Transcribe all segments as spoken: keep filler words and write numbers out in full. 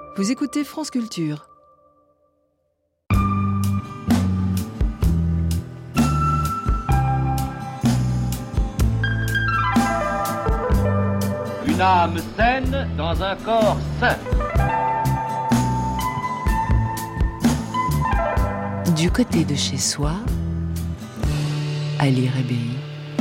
Vous écoutez France Culture. Une âme saine dans un corps sain. Du côté de chez soi, Ali Rebéi.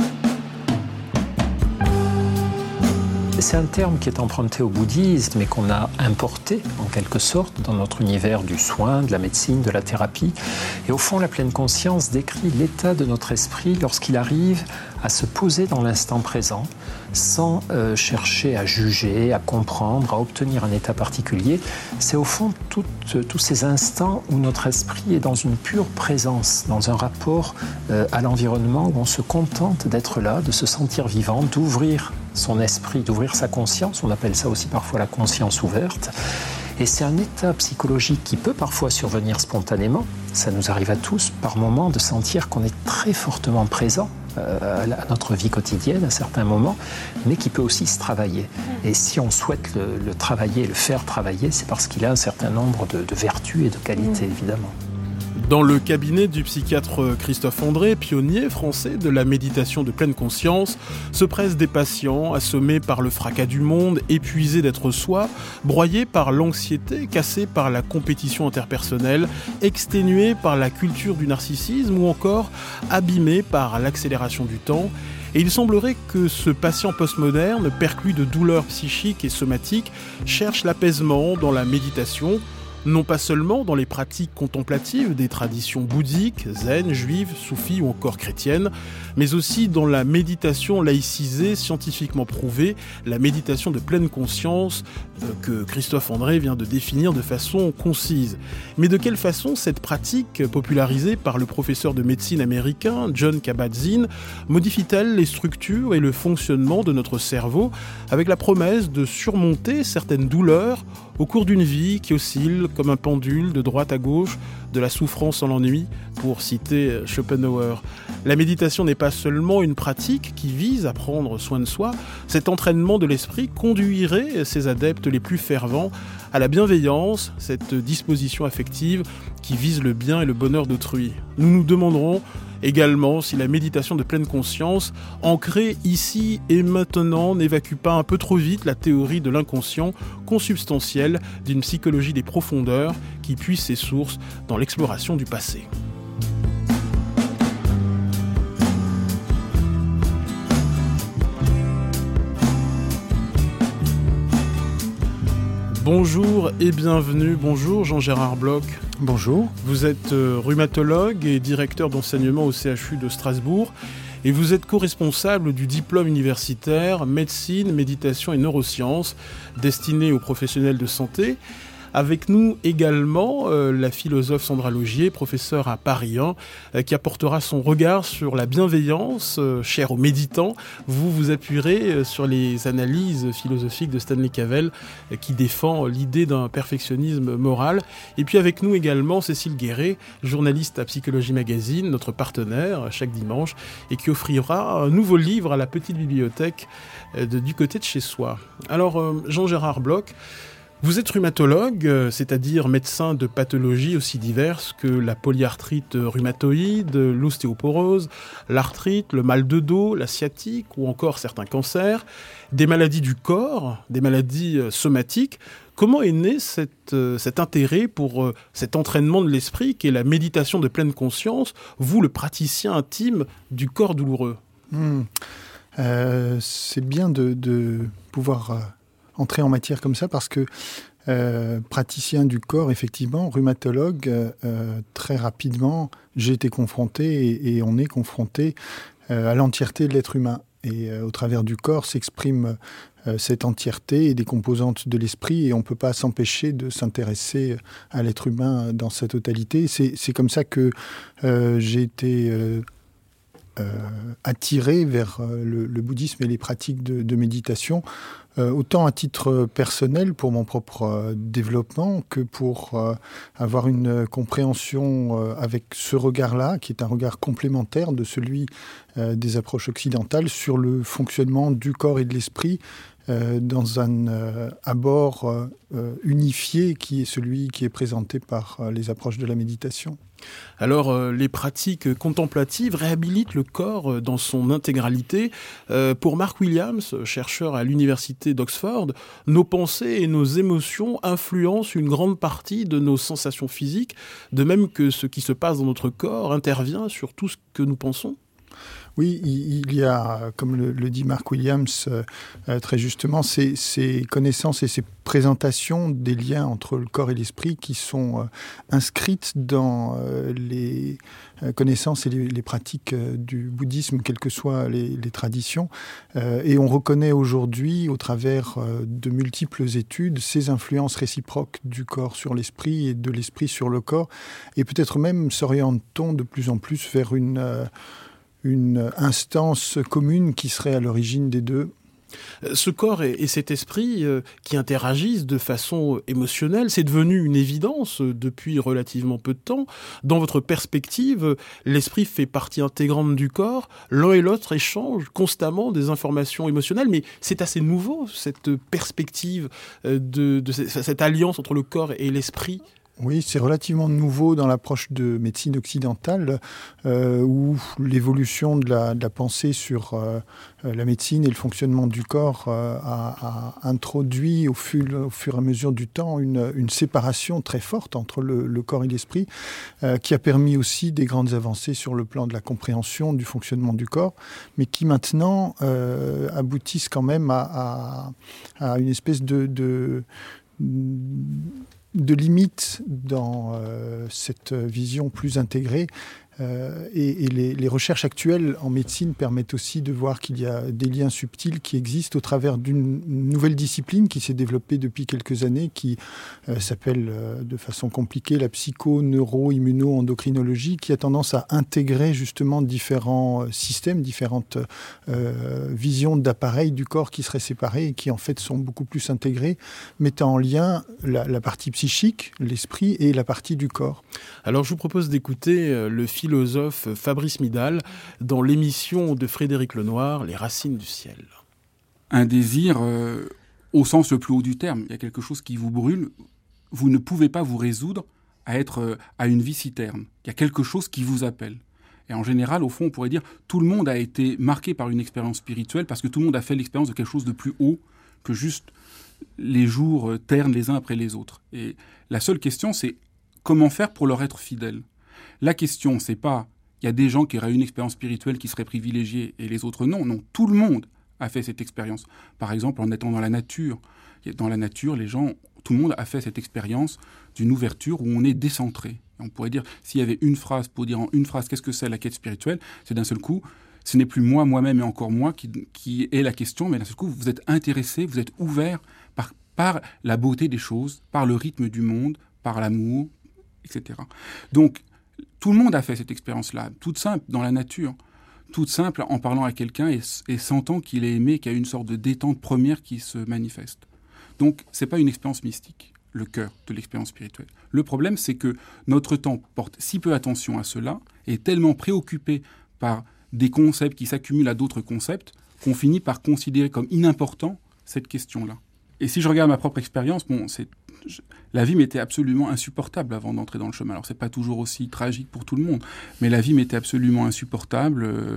C'est un terme qui est emprunté au bouddhisme, mais qu'on a importé, en quelque sorte, dans notre univers du soin, de la médecine, de la thérapie. Et au fond, la pleine conscience décrit l'état de notre esprit lorsqu'il arrive à se poser dans l'instant présent, sans euh, chercher à juger, à comprendre, à obtenir un état particulier. C'est au fond tout, euh, tous ces instants où notre esprit est dans une pure présence, dans un rapport euh, à l'environnement, où on se contente d'être là, de se sentir vivant, d'ouvrir son esprit, d'ouvrir sa conscience. On appelle ça aussi parfois la conscience ouverte. Et c'est un état psychologique qui peut parfois survenir spontanément. Ça nous arrive à tous, par moments, de sentir qu'on est très fortement présent euh, à notre vie quotidienne, à certains moments, mais qui peut aussi se travailler. Et si on souhaite le, le travailler, le faire travailler, c'est parce qu'il a un certain nombre de, de vertus et de qualités, évidemment. Dans le cabinet du psychiatre Christophe André, pionnier français de la méditation de pleine conscience, se pressent des patients assommés par le fracas du monde, épuisés d'être soi, broyés par l'anxiété, cassés par la compétition interpersonnelle, exténués par la culture du narcissisme ou encore abîmés par l'accélération du temps. Et il semblerait que ce patient postmoderne, perclus de douleurs psychiques et somatiques, cherche l'apaisement dans la méditation, non pas seulement dans les pratiques contemplatives des traditions bouddhiques, zen, juives, soufis ou encore chrétiennes, mais aussi dans la méditation laïcisée, scientifiquement prouvée, la méditation de pleine conscience euh, que Christophe André vient de définir de façon concise. Mais de quelle façon cette pratique, popularisée par le professeur de médecine américain Jon Kabat-Zinn, modifie-t-elle les structures et le fonctionnement de notre cerveau avec la promesse de surmonter certaines douleurs au cours d'une vie qui oscille comme un pendule de droite à gauche, de la souffrance en l'ennui, pour citer Schopenhauer. La méditation n'est pas seulement une pratique qui vise à prendre soin de soi, cet entraînement de l'esprit conduirait ses adeptes les plus fervents à la bienveillance, cette disposition affective qui vise le bien et le bonheur d'autrui. Nous nous demanderons également si la méditation de pleine conscience, ancrée ici et maintenant, n'évacue pas un peu trop vite la théorie de l'inconscient consubstantiel d'une psychologie des profondeurs qui puise ses sources dans l'exploration du passé. Bonjour et bienvenue. Bonjour Jean-Gérard Bloch. Bonjour. Vous êtes euh, rhumatologue et directeur d'enseignement au C H U de Strasbourg et vous êtes co-responsable du diplôme universitaire médecine, méditation et neurosciences destiné aux professionnels de santé. Avec nous également euh, la philosophe Sandra Laugier, professeure à Paris un, euh, qui apportera son regard sur la bienveillance, euh, chère aux méditants. Vous vous appuierez euh, sur les analyses philosophiques de Stanley Cavell, euh, qui défend l'idée d'un perfectionnisme moral. Et puis avec nous également Cécile Guéret, journaliste à Psychologie Magazine, notre partenaire euh, chaque dimanche, et qui offrira un nouveau livre à la petite bibliothèque euh, de, du côté de chez soi. Alors euh, Jean-Gérard Bloch, vous êtes rhumatologue, c'est-à-dire médecin de pathologies aussi diverses que la polyarthrite rhumatoïde, l'ostéoporose, l'arthrite, le mal de dos, la sciatique ou encore certains cancers, des maladies du corps, des maladies somatiques. Comment est né cette, cet intérêt pour cet entraînement de l'esprit qu'est la méditation de pleine conscience, vous le praticien intime du corps douloureux ? mmh. euh, C'est bien de, de pouvoir... Euh... entrer en matière comme ça parce que euh, praticien du corps, effectivement, rhumatologue, euh, très rapidement, j'ai été confronté et, et on est confronté euh, à l'entièreté de l'être humain. Et euh, au travers du corps s'exprime euh, cette entièreté et des composantes de l'esprit et on ne peut pas s'empêcher de s'intéresser à l'être humain dans sa totalité. C'est, c'est comme ça que euh, j'ai été... Euh, Euh, attiré vers euh, le, le bouddhisme et les pratiques de, de méditation, euh, autant à titre personnel pour mon propre euh, développement que pour euh, avoir une compréhension euh, avec ce regard-là, qui est un regard complémentaire de celui euh, des approches occidentales sur le fonctionnement du corps et de l'esprit euh, dans un euh, abord euh, unifié qui est celui qui est présenté par euh, les approches de la méditation. Alors, euh, les pratiques contemplatives réhabilitent le corps euh, dans son intégralité. Euh, pour Mark Williams, chercheur à l'université d'Oxford, nos pensées et nos émotions influencent une grande partie de nos sensations physiques, de même que ce qui se passe dans notre corps intervient sur tout ce que nous pensons. Oui, il y a, comme le, le dit Mark Williams euh, très justement, ces, ces connaissances et ces présentations des liens entre le corps et l'esprit qui sont euh, inscrites dans euh, les connaissances et les, les pratiques euh, du bouddhisme, quelles que soient les, les traditions. Euh, et on reconnaît aujourd'hui, au travers euh, de multiples études, ces influences réciproques du corps sur l'esprit et de l'esprit sur le corps. Et peut-être même s'oriente-t-on de plus en plus vers une... Euh, une instance commune qui serait à l'origine des deux. Ce corps et, et cet esprit euh, qui interagissent de façon émotionnelle, c'est devenu une évidence euh, depuis relativement peu de temps. Dans votre perspective, euh, l'esprit fait partie intégrante du corps. L'un et l'autre échangent constamment des informations émotionnelles, mais c'est assez nouveau, cette perspective euh, de, de cette alliance entre le corps et l'esprit. Oui, c'est relativement nouveau dans l'approche de médecine occidentale, euh, où l'évolution de la, de la pensée sur euh, la médecine et le fonctionnement du corps euh, a, a introduit au fur, au fur et à mesure du temps une, une séparation très forte entre le, le corps et l'esprit, euh, qui a permis aussi des grandes avancées sur le plan de la compréhension du fonctionnement du corps, mais qui maintenant euh, aboutissent quand même à, à, à une espèce de... de de limites dans euh, cette vision plus intégrée. Euh, et et les, les recherches actuelles en médecine permettent aussi de voir qu'il y a des liens subtils qui existent au travers d'une nouvelle discipline qui s'est développée depuis quelques années, qui euh, s'appelle euh, de façon compliquée la psycho-neuro-immuno-endocrinologie, qui a tendance à intégrer justement différents systèmes, différentes euh, visions d'appareils du corps qui seraient séparés et qui en fait sont beaucoup plus intégrés, mettant en lien la, la partie psychique, l'esprit et la partie du corps. Alors je vous propose d'écouter euh, le philosophe Fabrice Midal dans l'émission de Frédéric Lenoir, Les Racines du ciel. Un désir euh, au sens le plus haut du terme. Il y a quelque chose qui vous brûle. Vous ne pouvez pas vous résoudre à être euh, à une vie si terne. Il y a quelque chose qui vous appelle. Et en général, au fond, on pourrait dire tout le monde a été marqué par une expérience spirituelle parce que tout le monde a fait l'expérience de quelque chose de plus haut que juste les jours ternes les uns après les autres. Et la seule question, c'est comment faire pour leur être fidèle. La question, c'est pas, il y a des gens qui auraient une expérience spirituelle qui serait privilégiée et les autres non. Non, tout le monde a fait cette expérience. Par exemple, en étant dans la nature. Dans la nature, les gens, tout le monde a fait cette expérience d'une ouverture où on est décentré. On pourrait dire, s'il y avait une phrase pour dire en une phrase qu'est-ce que c'est la quête spirituelle, c'est d'un seul coup, ce n'est plus moi, moi-même et encore moi qui, qui est la question, mais d'un seul coup, vous êtes intéressé, vous êtes ouvert par, par la beauté des choses, par le rythme du monde, par l'amour, et cetera. Donc, tout le monde a fait cette expérience-là, toute simple, dans la nature, toute simple en parlant à quelqu'un et, et sentant qu'il est aimé, qu'il y a une sorte de détente première qui se manifeste. Donc, ce n'est pas une expérience mystique, le cœur de l'expérience spirituelle. Le problème, c'est que notre temps porte si peu attention à cela, et est tellement préoccupé par des concepts qui s'accumulent à d'autres concepts, qu'on finit par considérer comme inimportant cette question-là. Et si je regarde ma propre expérience, bon, c'est... Je, la vie m'était absolument insupportable avant d'entrer dans le chemin. Alors, c'est pas toujours aussi tragique pour tout le monde, mais la vie m'était absolument insupportable. Euh,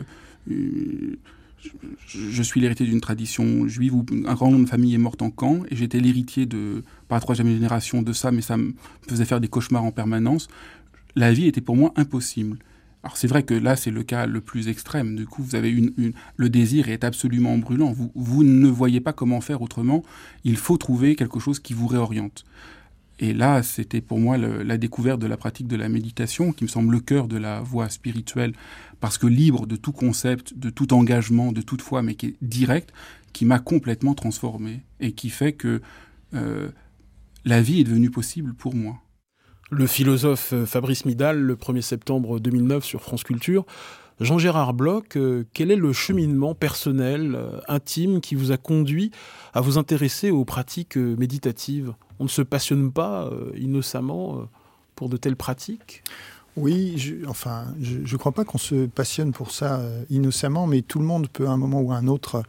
euh, je, je suis l'héritier d'une tradition juive où un grand nombre de familles est morte en camp, et j'étais l'héritier de, par la troisième génération de ça, mais ça me faisait faire des cauchemars en permanence. La vie était pour moi impossible. Alors, c'est vrai que là, c'est le cas le plus extrême. Du coup, vous avez une, une, le désir est absolument brûlant. Vous, vous ne voyez pas comment faire autrement. Il faut trouver quelque chose qui vous réoriente. Et là, c'était pour moi le, la découverte de la pratique de la méditation, qui me semble le cœur de la voie spirituelle, parce que libre de tout concept, de tout engagement, de toute foi, mais qui est direct, qui m'a complètement transformé et qui fait que euh, la vie est devenue possible pour moi. Le philosophe Fabrice Midal, le premier septembre deux mille neuf sur France Culture. Jean-Gérard Bloch, euh, quel est le cheminement personnel, euh, intime, qui vous a conduit à vous intéresser aux pratiques euh, méditatives ? On ne se passionne pas euh, innocemment euh, pour de telles pratiques ? Oui, je, enfin, je ne crois pas qu'on se passionne pour ça euh, innocemment, mais tout le monde peut à un moment ou à un autre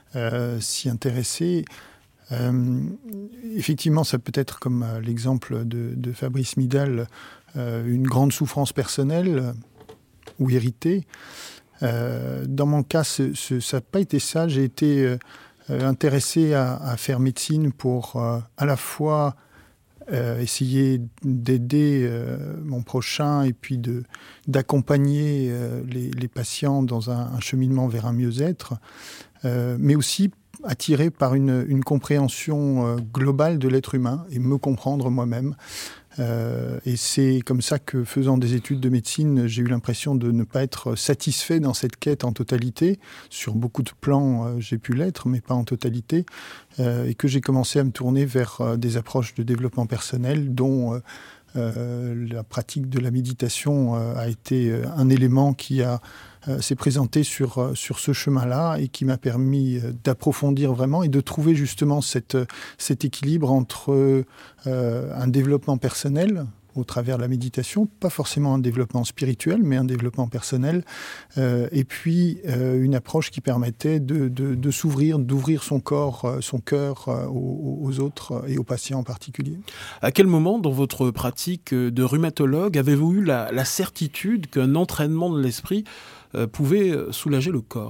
euh, s'y intéresser. Euh, effectivement, ça peut être, comme euh, l'exemple de, de Fabrice Midal, euh, une grande souffrance personnelle euh, ou héritée. Euh, dans mon cas, ce, ce, ça n'a pas été ça. J'ai été euh, intéressé à, à faire médecine pour euh, à la fois euh, essayer d'aider euh, mon prochain et puis de, d'accompagner euh, les, les patients dans un, un cheminement vers un mieux-être, euh, mais aussi attiré par une, une compréhension euh, globale de l'être humain et me comprendre moi-même. Euh, et c'est comme ça que, faisant des études de médecine, j'ai eu l'impression de ne pas être satisfait dans cette quête en totalité. Sur beaucoup de plans, euh, j'ai pu l'être, mais pas en totalité. Euh, et que j'ai commencé à me tourner vers euh, des approches de développement personnel, dont euh, euh, la pratique de la méditation euh, a été euh, un élément qui a, euh, s'est présenté sur, euh, sur ce chemin-là et qui m'a permis euh, d'approfondir vraiment et de trouver justement cette, cet équilibre entre euh, un développement personnel au travers de la méditation, pas forcément un développement spirituel, mais un développement personnel, euh, et puis euh, une approche qui permettait de, de, de s'ouvrir, d'ouvrir son corps, son cœur euh, aux, aux autres et aux patients en particulier. À quel moment dans votre pratique de rhumatologue avez-vous eu la, la certitude qu'un entraînement de l'esprit euh, pouvait soulager le corps ?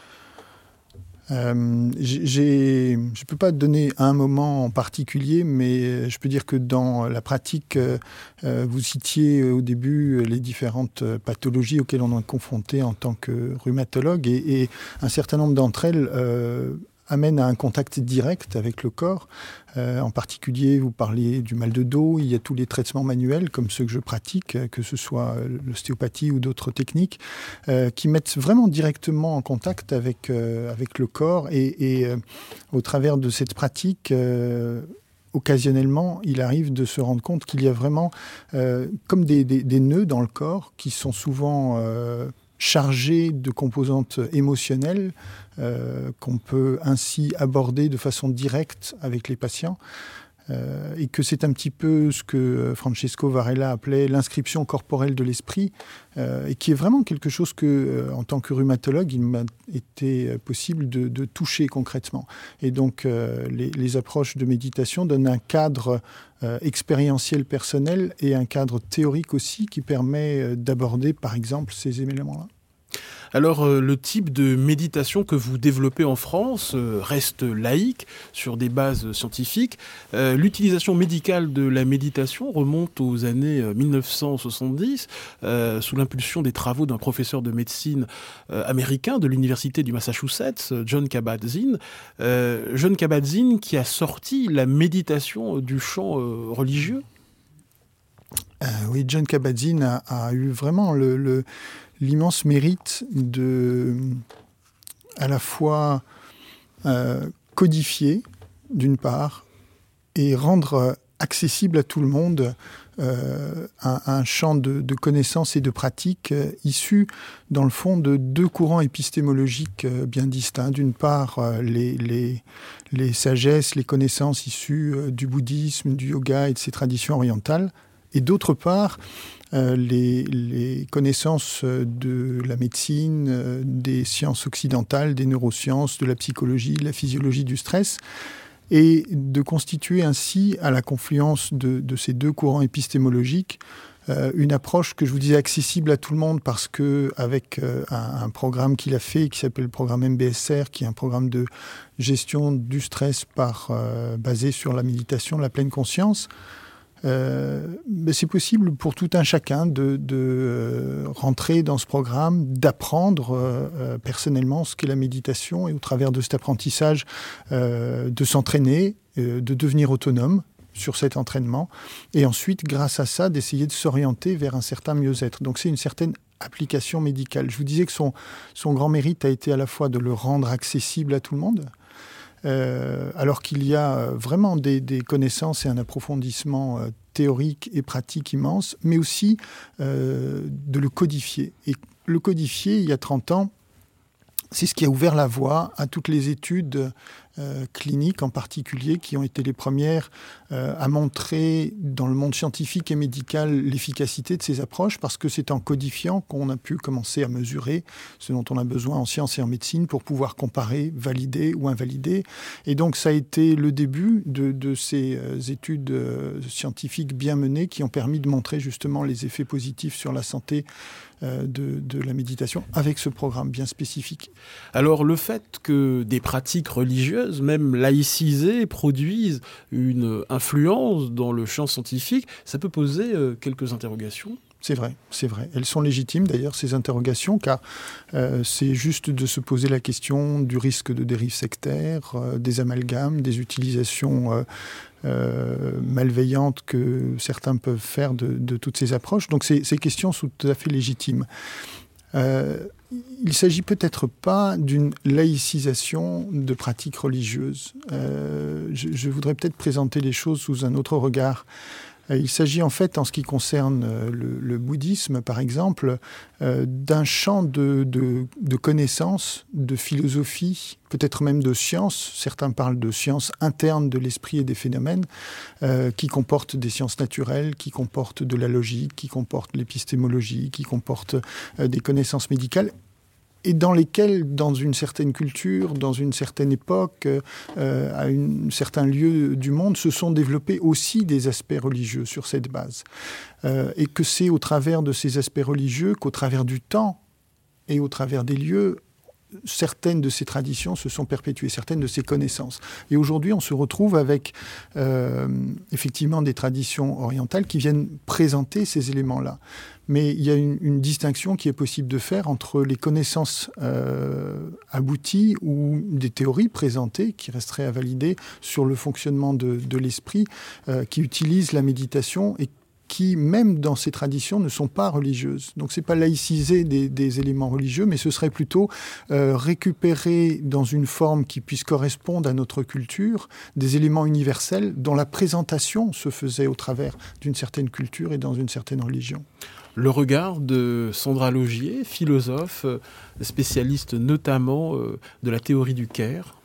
Euh, j'ai, je ne peux pas donner un moment en particulier, mais je peux dire que dans la pratique, euh, vous citiez au début les différentes pathologies auxquelles on est confronté en tant que rhumatologue, et, et un certain nombre d'entre elles euh, amènent à un contact direct avec le corps. Euh, en particulier, vous parliez du mal de dos, il y a tous les traitements manuels, comme ceux que je pratique, que ce soit l'ostéopathie ou d'autres techniques, euh, qui mettent vraiment directement en contact avec, euh, avec le corps. Et, et euh, au travers de cette pratique, euh, occasionnellement, il arrive de se rendre compte qu'il y a vraiment euh, comme des, des, des nœuds dans le corps qui sont souvent euh, chargés de composantes émotionnelles, Euh, qu'on peut ainsi aborder de façon directe avec les patients, euh, et que c'est un petit peu ce que Francesco Varela appelait l'inscription corporelle de l'esprit, euh, et qui est vraiment quelque chose que, euh, en tant que rhumatologue, il m'a été possible de, de toucher concrètement. Et donc, euh, les, les approches de méditation donnent un cadre euh, expérientiel personnel et un cadre théorique aussi qui permet d'aborder, par exemple, ces éléments-là. Alors, euh, le type de méditation que vous développez en France euh, reste laïque, sur des bases scientifiques. Euh, l'utilisation médicale de la méditation remonte aux années euh, mille neuf cent soixante-dix, euh, sous l'impulsion des travaux d'un professeur de médecine euh, américain de l'université du Massachusetts, John Kabat-Zinn. Euh, John Kabat-Zinn qui a sorti la méditation du champ euh, religieux. Euh, oui, John Kabat-Zinn a, a eu vraiment le... le... l'immense mérite de, à la fois euh, codifier, d'une part, et rendre accessible à tout le monde euh, un, un champ de, de connaissances et de pratiques euh, issus, dans le fond, de deux courants épistémologiques euh, bien distincts. D'une part, euh, les, les, les sagesses, les connaissances issues euh, du bouddhisme, du yoga et de ces traditions orientales, et d'autre part, Euh, les, les connaissances de la médecine, euh, des sciences occidentales, des neurosciences, de la psychologie, de la physiologie du stress, et de constituer ainsi, à la confluence de, de ces deux courants épistémologiques, euh, une approche que je vous disais accessible à tout le monde, parce que avec euh, un, un programme qu'il a fait, qui s'appelle le programme M B S R, qui est un programme de gestion du stress par, euh, basé sur la méditation, la pleine conscience, Euh, mais c'est possible pour tout un chacun de, de euh, rentrer dans ce programme, d'apprendre euh, personnellement ce qu'est la méditation, et au travers de cet apprentissage, euh, de s'entraîner, euh, de devenir autonome sur cet entraînement, et ensuite, grâce à ça, d'essayer de s'orienter vers un certain mieux-être. Donc c'est une certaine application médicale. Je vous disais que son, son grand mérite a été à la fois de le rendre accessible à tout le monde, Euh, alors qu'il y a vraiment des, des connaissances et un approfondissement euh, théorique et pratique immense, mais aussi euh, de le codifier. Et le codifier, il y a trente ans, c'est ce qui a ouvert la voie à toutes les études euh, cliniques en particulier, qui ont été les premières euh, à montrer dans le monde scientifique et médical l'efficacité de ces approches, parce que c'est en codifiant qu'on a pu commencer à mesurer ce dont on a besoin en sciences et en médecine pour pouvoir comparer, valider ou invalider. Et donc ça a été le début de, de ces euh, études euh, scientifiques bien menées qui ont permis de montrer justement les effets positifs sur la santé euh, de, de la méditation avec ce programme bien spécifique. Alors le fait que des pratiques religieuses, même laïcisées, produisent une influence dans le champ scientifique, ça peut poser euh, quelques interrogations. C'est vrai, c'est vrai. Elles sont légitimes d'ailleurs, ces interrogations, car euh, c'est juste de se poser la question du risque de dérive sectaire, euh, des amalgames, des utilisations euh, euh, malveillantes que certains peuvent faire de, de toutes ces approches. Donc ces, ces questions sont tout à fait légitimes. Euh, il ne s'agit peut-être pas d'une laïcisation de pratiques religieuses. Euh, je, je voudrais peut-être présenter les choses sous un autre regard. Il s'agit en fait, en ce qui concerne le, le bouddhisme, par exemple, euh, d'un champ de, de, de connaissances, de philosophie, peut-être même de sciences. Certains parlent de sciences internes de l'esprit et des phénomènes, euh, qui comportent des sciences naturelles, qui comportent de la logique, qui comportent l'épistémologie, qui comportent euh, des connaissances médicales, et dans lesquels, dans une certaine culture, dans une certaine époque, euh, à un certain lieu du monde, se sont développés aussi des aspects religieux sur cette base. Euh, et que c'est au travers de ces aspects religieux qu'au travers du temps et au travers des lieux, certaines de ces traditions se sont perpétuées, certaines de ces connaissances. Et aujourd'hui, on se retrouve avec euh, effectivement des traditions orientales qui viennent présenter ces éléments-là. Mais il y a une, une distinction qui est possible de faire entre les connaissances euh, abouties ou des théories présentées qui resteraient à valider sur le fonctionnement de, de l'esprit, euh, qui utilisent la méditation et qui, même dans ces traditions, ne sont pas religieuses. Donc ce n'est pas laïciser des, des éléments religieux, mais ce serait plutôt euh, récupérer dans une forme qui puisse correspondre à notre culture des éléments universels dont la présentation se faisait au travers d'une certaine culture et dans une certaine religion. Le regard de Sandra Laugier, philosophe, spécialiste notamment euh, de la théorie du Caire.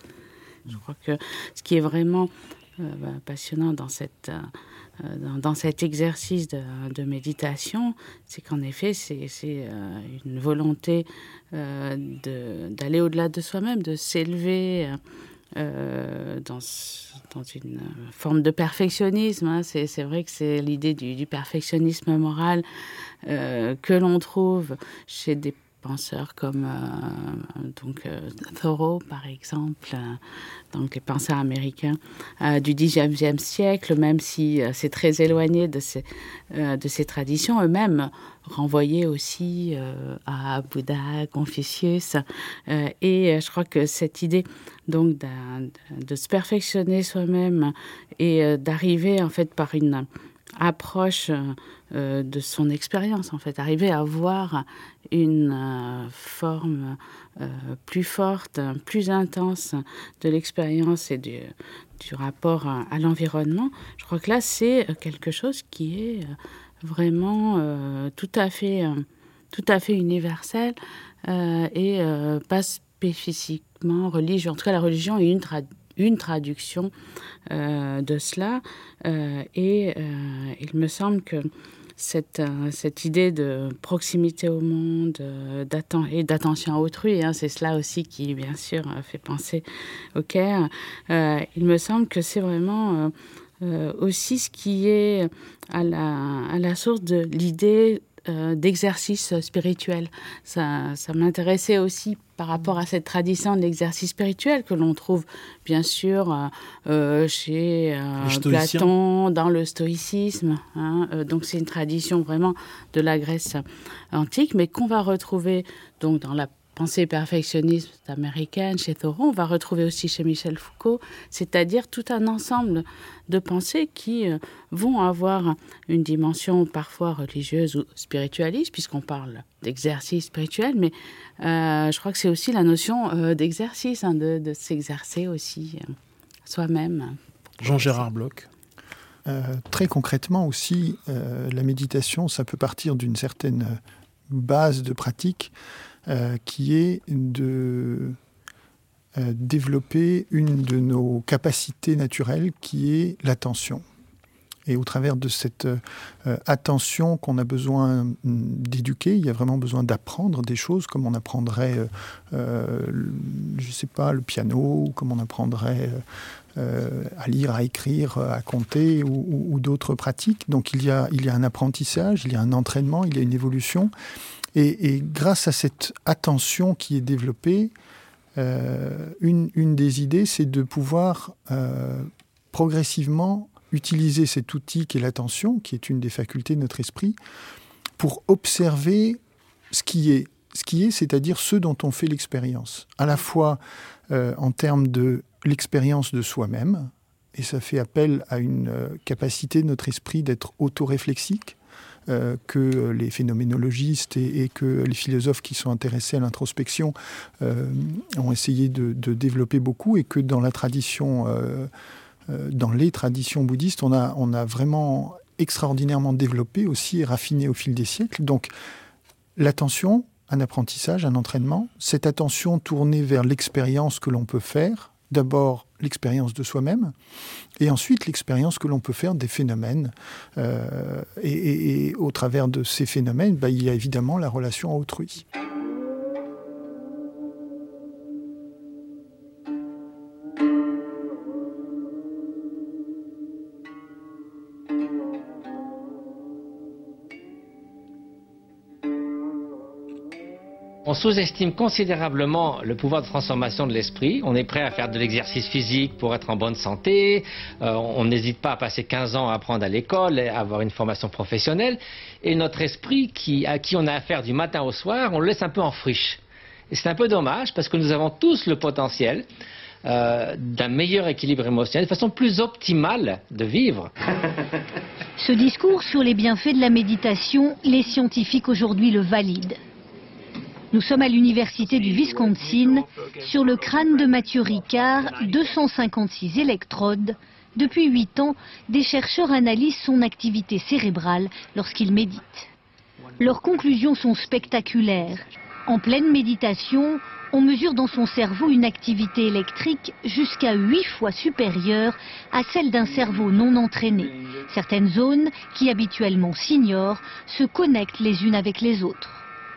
Je crois que ce qui est vraiment euh, passionnant dans cette... Euh, Dans, dans cet exercice de, de méditation, c'est qu'en effet, c'est, c'est euh, une volonté euh, de, d'aller au-delà de soi-même, de s'élever euh, dans, dans une forme de perfectionnisme. Hein. C'est, c'est vrai que c'est l'idée du, du perfectionnisme moral euh, que l'on trouve chez des penseurs comme euh, donc, euh, Thoreau, par exemple, euh, donc les penseurs américains euh, du dix-neuvième siècle, même si euh, c'est très éloigné de ces, euh, de ces traditions, eux-mêmes renvoyaient aussi euh, à Bouddha, Confucius. Euh, et euh, je crois que cette idée donc, de, de se perfectionner soi-même et euh, d'arriver en fait par une approche euh, de son expérience, en fait, arriver à avoir une euh, forme euh, plus forte, plus intense de l'expérience et du, du rapport à, à l'environnement. Je crois que là, c'est quelque chose qui est vraiment euh, tout à fait, euh, tout à fait universel euh, et euh, pas spécifiquement religieux. En tout cas, la religion est une tradition. une traduction euh, de cela. Euh, et euh, il me semble que cette, euh, cette idée de proximité au monde euh, d'atten- et d'attention à autrui, hein, c'est cela aussi qui, bien sûr, fait penser au Caire. Euh, il me semble que c'est vraiment euh, euh, aussi ce qui est à la, à la source de l'idée euh, d'exercice spirituel. Ça, ça m'intéressait aussi par rapport à cette tradition de l'exercice spirituel que l'on trouve bien sûr euh, euh, chez euh, Platon, dans le stoïcisme. Hein, euh, donc c'est une tradition vraiment de la Grèce antique, mais qu'on va retrouver donc dans la pensée perfectionniste américaine, chez Thoreau, on va retrouver aussi chez Michel Foucault, c'est-à-dire tout un ensemble de pensées qui euh, vont avoir une dimension parfois religieuse ou spiritualiste, puisqu'on parle d'exercice spirituel, mais euh, je crois que c'est aussi la notion euh, d'exercice, hein, de, de s'exercer aussi euh, soi-même. Jean-Gérard Bloch. Euh, très concrètement aussi, euh, la méditation, ça peut partir d'une certaine base de pratique euh, qui est de euh, développé une de nos capacités naturelles qui est l'attention. Et au travers de cette euh, attention qu'on a besoin d'éduquer, il y a vraiment besoin d'apprendre des choses comme on apprendrait, euh, euh, je ne sais pas, le piano, ou comme on apprendrait euh, à lire, à écrire, à compter ou, ou, ou d'autres pratiques. Donc il y a, il y a un apprentissage, il y a un entraînement, il y a une évolution. Et, et grâce à cette attention qui est développée, euh, une, une des idées, c'est de pouvoir euh, progressivement utiliser cet outil qui est l'attention, qui est une des facultés de notre esprit, pour observer ce qui est, ce qui est, c'est-à-dire ce dont on fait l'expérience, à la fois euh, en termes de l'expérience de soi-même, et ça fait appel à une euh, capacité de notre esprit d'être autoréflexique, euh, que les phénoménologistes et, et que les philosophes qui sont intéressés à l'introspection euh, ont essayé de, de développer beaucoup, et que dans la tradition euh, dans les traditions bouddhistes, on a, on a vraiment extraordinairement développé aussi et raffiné au fil des siècles. Donc, l'attention, un apprentissage, un entraînement, cette attention tournée vers l'expérience que l'on peut faire, d'abord l'expérience de soi-même, et ensuite l'expérience que l'on peut faire des phénomènes. Euh, et, et, et au travers de ces phénomènes, bah, il y a évidemment la relation à autrui. On sous-estime considérablement le pouvoir de transformation de l'esprit. On est prêt à faire de l'exercice physique pour être en bonne santé. Euh, on n'hésite pas à passer quinze ans à apprendre à l'école, à avoir une formation professionnelle. Et notre esprit, qui, à qui on a affaire du matin au soir, on le laisse un peu en friche. Et c'est un peu dommage parce que nous avons tous le potentiel euh, d'un meilleur équilibre émotionnel, de façon plus optimale de vivre. Ce discours sur les bienfaits de la méditation, les scientifiques aujourd'hui le valident. Nous sommes à l'université du Wisconsin, sur le crâne de Mathieu Ricard, deux cent cinquante-six électrodes. Depuis huit ans, des chercheurs analysent son activité cérébrale lorsqu'il médite. Leurs conclusions sont spectaculaires. En pleine méditation, on mesure dans son cerveau une activité électrique jusqu'à huit fois supérieure à celle d'un cerveau non entraîné. Certaines zones, qui habituellement s'ignorent, se connectent les unes avec les autres.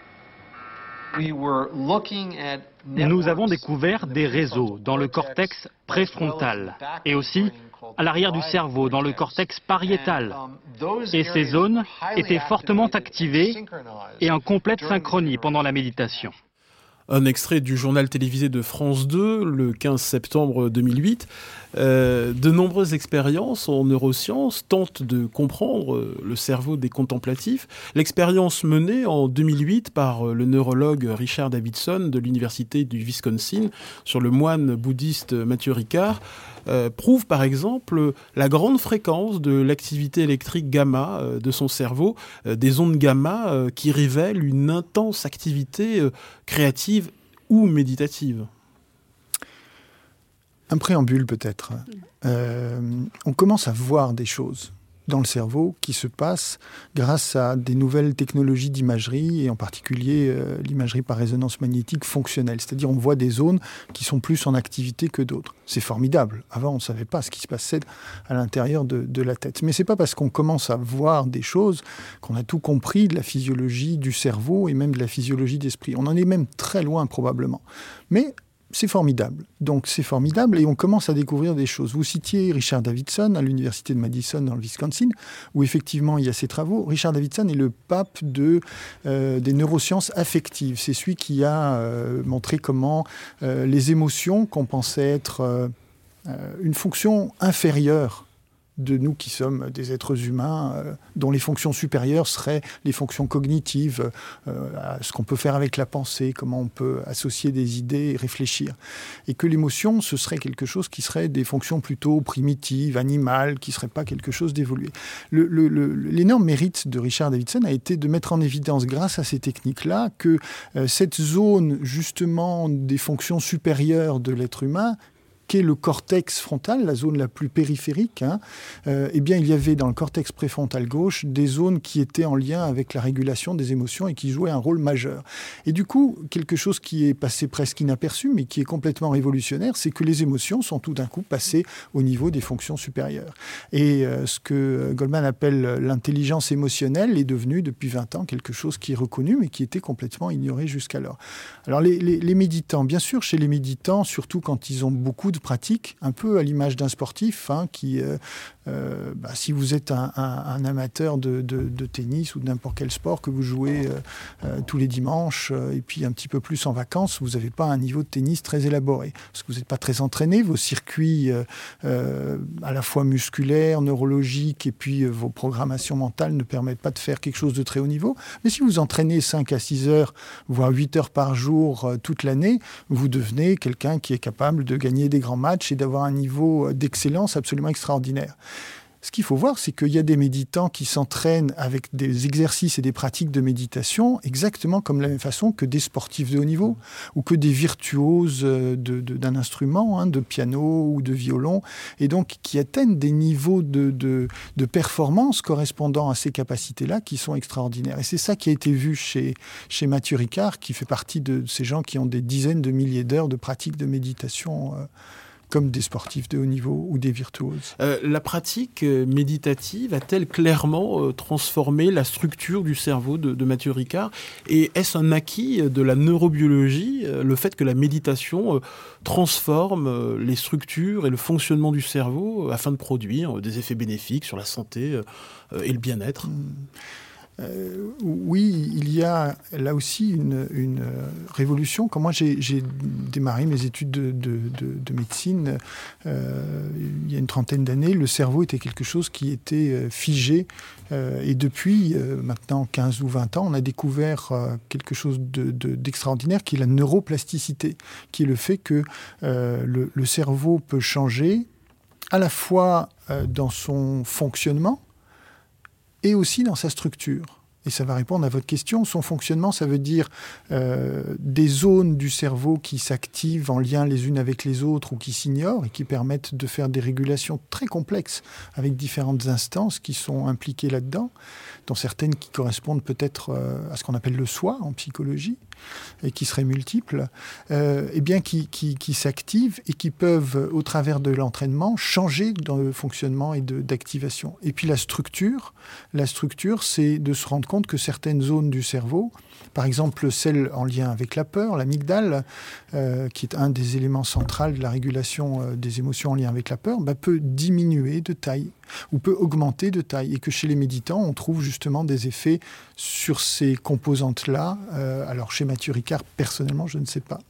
Nous avons découvert des réseaux dans le cortex préfrontal et aussi à l'arrière du cerveau, dans le cortex pariétal. Et ces zones étaient fortement activées et en complète synchronie pendant la méditation. Un extrait du journal télévisé de France deux, le quinze septembre deux mille huit. Euh, de nombreuses expériences en neurosciences tentent de comprendre le cerveau des contemplatifs. L'expérience menée en deux mille huit par le neurologue Richard Davidson de l'université du Wisconsin sur le moine bouddhiste Mathieu Ricard euh, prouve par exemple la grande fréquence de l'activité électrique gamma euh, de son cerveau, euh, des ondes gamma euh, qui révèlent une intense activité euh, créative ou méditative. Un préambule peut-être. Euh, on commence à voir des choses dans le cerveau qui se passent grâce à des nouvelles technologies d'imagerie et en particulier euh, l'imagerie par résonance magnétique fonctionnelle. C'est-à-dire on voit des zones qui sont plus en activité que d'autres. C'est formidable. Avant, on ne savait pas ce qui se passait à l'intérieur de, de la tête. Mais ce n'est pas parce qu'on commence à voir des choses qu'on a tout compris de la physiologie du cerveau et même de la physiologie d'esprit. On en est même très loin probablement. Mais c'est formidable. Donc c'est formidable et on commence à découvrir des choses. Vous citiez Richard Davidson à l'université de Madison dans le Wisconsin, où effectivement il y a ses travaux. Richard Davidson est le pape de, euh, des neurosciences affectives. C'est celui qui a euh, montré comment euh, les émotions qu'on pensait être euh, une fonction inférieure de nous qui sommes des êtres humains, euh, dont les fonctions supérieures seraient les fonctions cognitives, euh, à ce qu'on peut faire avec la pensée, comment on peut associer des idées et réfléchir. Et que l'émotion, ce serait quelque chose qui serait des fonctions plutôt primitives, animales, qui ne serait pas quelque chose d'évolué. Le, le, le, l'énorme mérite de Richard Davidson a été de mettre en évidence, grâce à ces techniques-là, que euh, cette zone, justement, des fonctions supérieures de l'être humain qu'est le cortex frontal, la zone la plus périphérique, hein, euh, eh bien, il y avait dans le cortex préfrontal gauche des zones qui étaient en lien avec la régulation des émotions et qui jouaient un rôle majeur. Et du coup, quelque chose qui est passé presque inaperçu, mais qui est complètement révolutionnaire, c'est que les émotions sont tout d'un coup passées au niveau des fonctions supérieures. Et euh, ce que Goldman appelle l'intelligence émotionnelle est devenu depuis vingt ans quelque chose qui est reconnu, mais qui était complètement ignoré jusqu'alors. Alors les, les, les méditants, bien sûr, chez les méditants, surtout quand ils ont beaucoup de pratiques, un peu à l'image d'un sportif, hein, qui, euh, euh, bah, si vous êtes un, un, un amateur de, de, de tennis ou de n'importe quel sport que vous jouez euh, euh, tous les dimanches, euh, et puis un petit peu plus en vacances, vous n'avez pas un niveau de tennis très élaboré, parce que vous n'êtes pas très entraîné, vos circuits euh, euh, à la fois musculaires, neurologiques, et puis euh, vos programmations mentales ne permettent pas de faire quelque chose de très haut niveau. Mais si vous entraînez cinq à six heures, voire huit heures par jour euh, toute l'année, vous devenez quelqu'un qui est capable de gagner des grands matchs et d'avoir un niveau d'excellence absolument extraordinaire. Ce qu'il faut voir, c'est qu'il y a des méditants qui s'entraînent avec des exercices et des pratiques de méditation exactement comme de la même façon que des sportifs de haut niveau ou que des virtuoses de, de, d'un instrument, hein, de piano ou de violon, et donc qui atteignent des niveaux de, de, de performance correspondant à ces capacités-là qui sont extraordinaires. Et c'est ça qui a été vu chez, chez Matthieu Ricard, qui fait partie de ces gens qui ont des dizaines de milliers d'heures de pratiques de méditation euh, comme des sportifs de haut niveau ou des virtuoses. Euh, la pratique méditative a-t-elle clairement euh, transformé la structure du cerveau de, de Matthieu Ricard ? Et est-ce un acquis de la neurobiologie, euh, le fait que la méditation euh, transforme euh, les structures et le fonctionnement du cerveau euh, afin de produire euh, des effets bénéfiques sur la santé euh, et le bien-être ? Mmh. Euh, oui, il y a là aussi une, une révolution. Quand moi j'ai, j'ai démarré mes études de, de, de, de médecine, euh, il y a une trentaine d'années, le cerveau était quelque chose qui était figé. Euh, et depuis euh, maintenant quinze ou vingt ans, on a découvert euh, quelque chose de, de, d'extraordinaire qui est la neuroplasticité, qui est le fait que euh, le, le cerveau peut changer à la fois euh, dans son fonctionnement, et aussi dans sa structure. Et ça va répondre à votre question. Son fonctionnement, ça veut dire euh, des zones du cerveau qui s'activent en lien les unes avec les autres ou qui s'ignorent et qui permettent de faire des régulations très complexes avec différentes instances qui sont impliquées là-dedans, dont certaines qui correspondent peut-être euh, à ce qu'on appelle le soi en psychologie et qui seraient multiples, euh, et bien qui, qui, qui s'activent et qui peuvent, au travers de l'entraînement, changer dans le fonctionnement et de, d'activation. Et puis la structure, la structure, c'est de se rendre compte que certaines zones du cerveau, par exemple celle en lien avec la peur, l'amygdale, euh, qui est un des éléments centraux de la régulation euh, des émotions en lien avec la peur, bah, peut diminuer de taille ou peut augmenter de taille. Et que chez les méditants, on trouve justement des effets sur ces composantes-là. Euh, alors chez Matthieu Ricard, personnellement, je ne sais pas.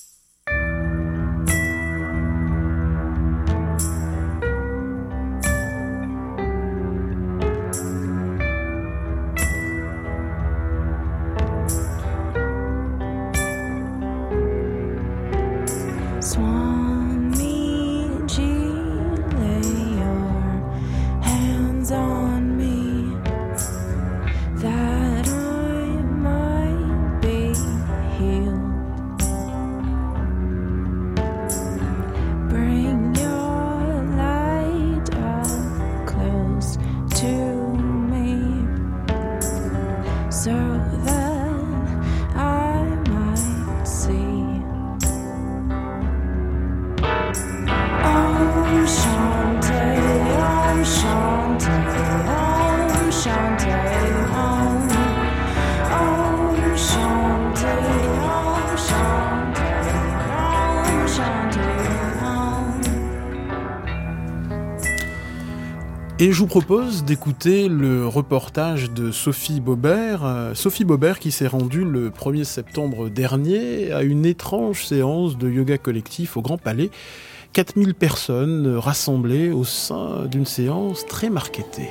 Et je vous propose d'écouter le reportage de Sophie Bobert. Euh, Sophie Bobert qui s'est rendue le premier septembre dernier à une étrange séance de yoga collectif au Grand Palais. quatre mille personnes rassemblées au sein d'une séance très marketée.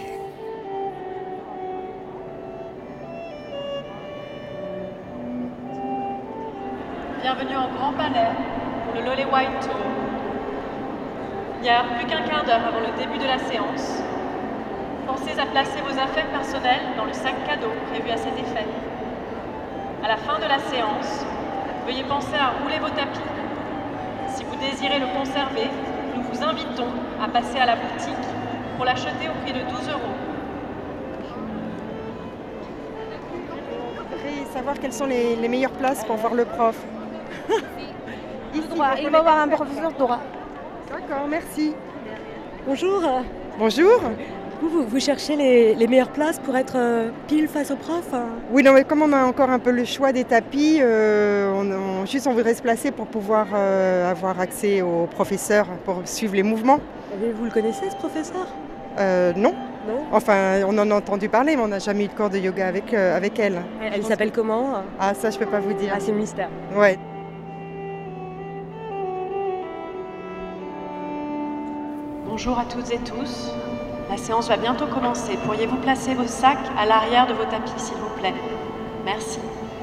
Bienvenue au Grand Palais pour le Lolé White Tour. Il n'y a plus qu'un quart d'heure avant le début de la séance. Pensez à placer vos affaires personnelles dans le sac cadeau prévu à cet effet. À la fin de la séance, veuillez penser à rouler vos tapis. Si vous vous désirez le conserver, nous vous invitons à passer à la boutique pour l'acheter au prix de douze euros. Je voudrais savoir quelles sont les, les meilleures places pour voir le prof. Ici, droit. Il va voir un professeur de droit. D'accord, merci. Bonjour. Bonjour. Vous, vous, vous cherchez les, les meilleures places pour être euh, pile face au prof hein? Oui, non, mais comme on a encore un peu le choix des tapis, euh, on, on, juste on voudrait se placer pour pouvoir euh, avoir accès au professeur, pour suivre les mouvements. Et vous le connaissez, ce professeur? euh, Non. Non. Enfin, on en a entendu parler, mais on n'a jamais eu de cours de yoga avec, euh, avec elle. Elle, elle s'appelle comment? Ah, ça, je peux pas vous dire. Ah, c'est le mystère. Ouais. Bonjour à toutes et tous. La séance va bientôt commencer. Pourriez-vous placer vos sacs à l'arrière de vos tapis, s'il vous plaît? Merci.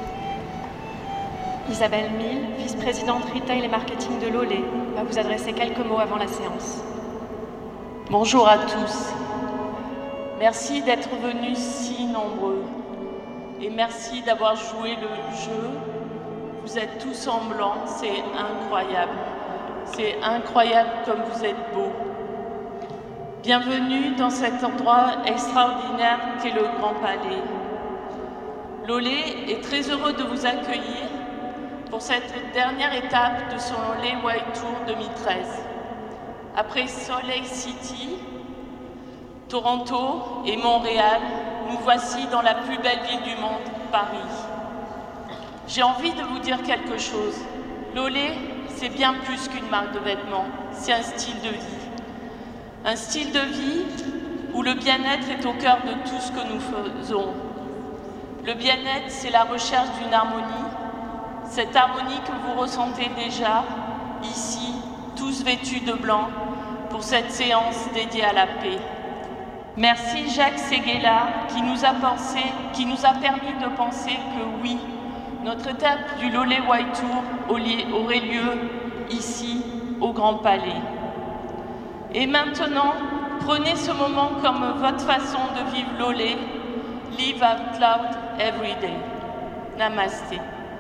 Isabelle Mille, vice-présidente Retail et Marketing de Lolé, va vous adresser quelques mots avant la séance. Bonjour à tous. Merci d'être venus si nombreux. Et merci d'avoir joué le jeu. Vous êtes tous en blanc, c'est incroyable. C'est incroyable comme vous êtes beaux. Bienvenue dans cet endroit extraordinaire qu'est le Grand Palais. Lolé est très heureux de vous accueillir pour cette dernière étape de son Lolé White Tour deux mille treize. Après Salt Lake City, Toronto et Montréal, nous voici dans la plus belle ville du monde, Paris. J'ai envie de vous dire quelque chose. Lolé, c'est bien plus qu'une marque de vêtements, c'est un style de vie. Un style de vie où le bien-être est au cœur de tout ce que nous faisons. Le bien-être, c'est la recherche d'une harmonie, cette harmonie que vous ressentez déjà, ici, tous vêtus de blanc, pour cette séance dédiée à la paix. Merci Jacques Séguéla qui nous a pensé, qui nous a permis de penser que oui, notre étape du Lolé White Tour aurait lieu ici, au Grand Palais. Et maintenant, prenez ce moment comme votre façon de vivre Lolé. Live out loud every day. Namaste.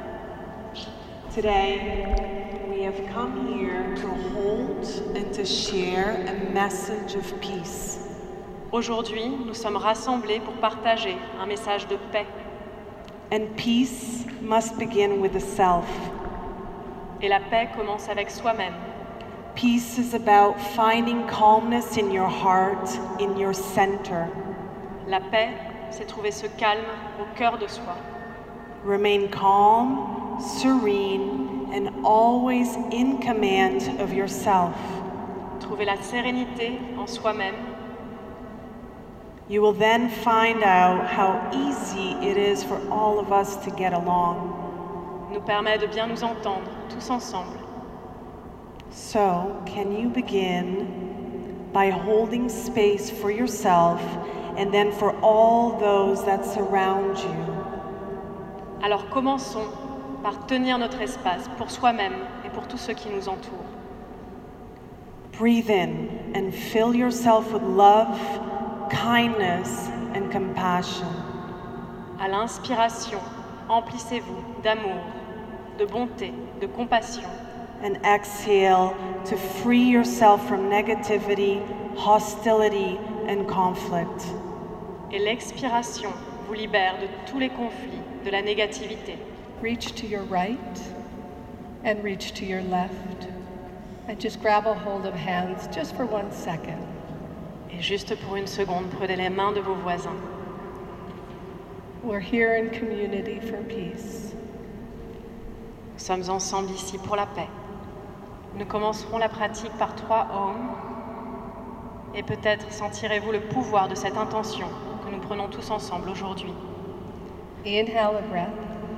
Today, we have come here to hold and to share a message of peace. Aujourd'hui, nous sommes rassemblés pour partager un message de paix. And peace must begin with the self. Et la paix commence avec soi-même. Peace is about finding calmness in your heart, in your center. La paix, c'est trouver ce calme au cœur de soi. Remain calm, serene, and always in command of yourself. Trouver la sérénité en soi-même. You will then find out how easy it is for all of us to get along. Nous permet de bien nous entendre tous ensemble. So, can you begin by holding space for yourself and then for all those that surround you? Alors commençons par tenir notre espace pour soi-même et pour tous ceux qui nous entourent. Breathe in and fill yourself with love, kindness and compassion. À l'inspiration, emplissez-vous d'amour, de bonté, de compassion. And exhale to free yourself from negativity, hostility and conflict. Et l'expiration vous libère de tous les conflits, de la négativité. Reach to your right and reach to your left. And just grab a hold of hands just for one second. Et juste pour une seconde, prenez les mains de vos voisins. We're here in community for peace. Nous sommes ensemble ici pour la paix. Nous commencerons la pratique par trois ohms. Et peut-être sentirez-vous le pouvoir de cette intention que nous prenons tous ensemble aujourd'hui. Inhale a breath.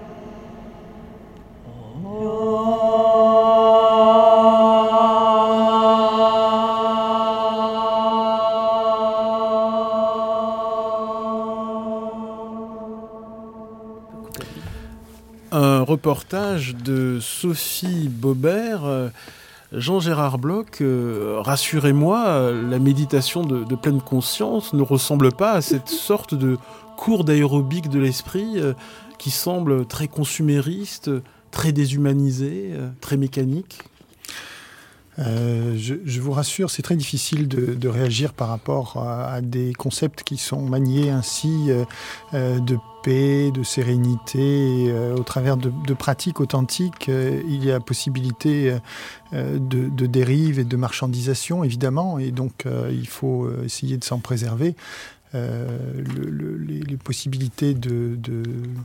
Un reportage de Sophie Bobert. Jean-Gérard Bloch, euh, rassurez-moi, la méditation de, de pleine conscience ne ressemble pas à cette sorte de cours d'aérobic de l'esprit euh, qui semble très consumériste, très déshumanisé, euh, très mécanique. Euh, je, je vous rassure, c'est très difficile de, de réagir par rapport à, à des concepts qui sont maniés ainsi euh, euh, de paix, de sérénité, et, euh, au travers de, de pratiques authentiques. Euh, il y a possibilité euh, de, de dérive et de marchandisation, évidemment, et donc euh, il faut essayer de s'en préserver. Euh, le, le, les, les possibilités de... de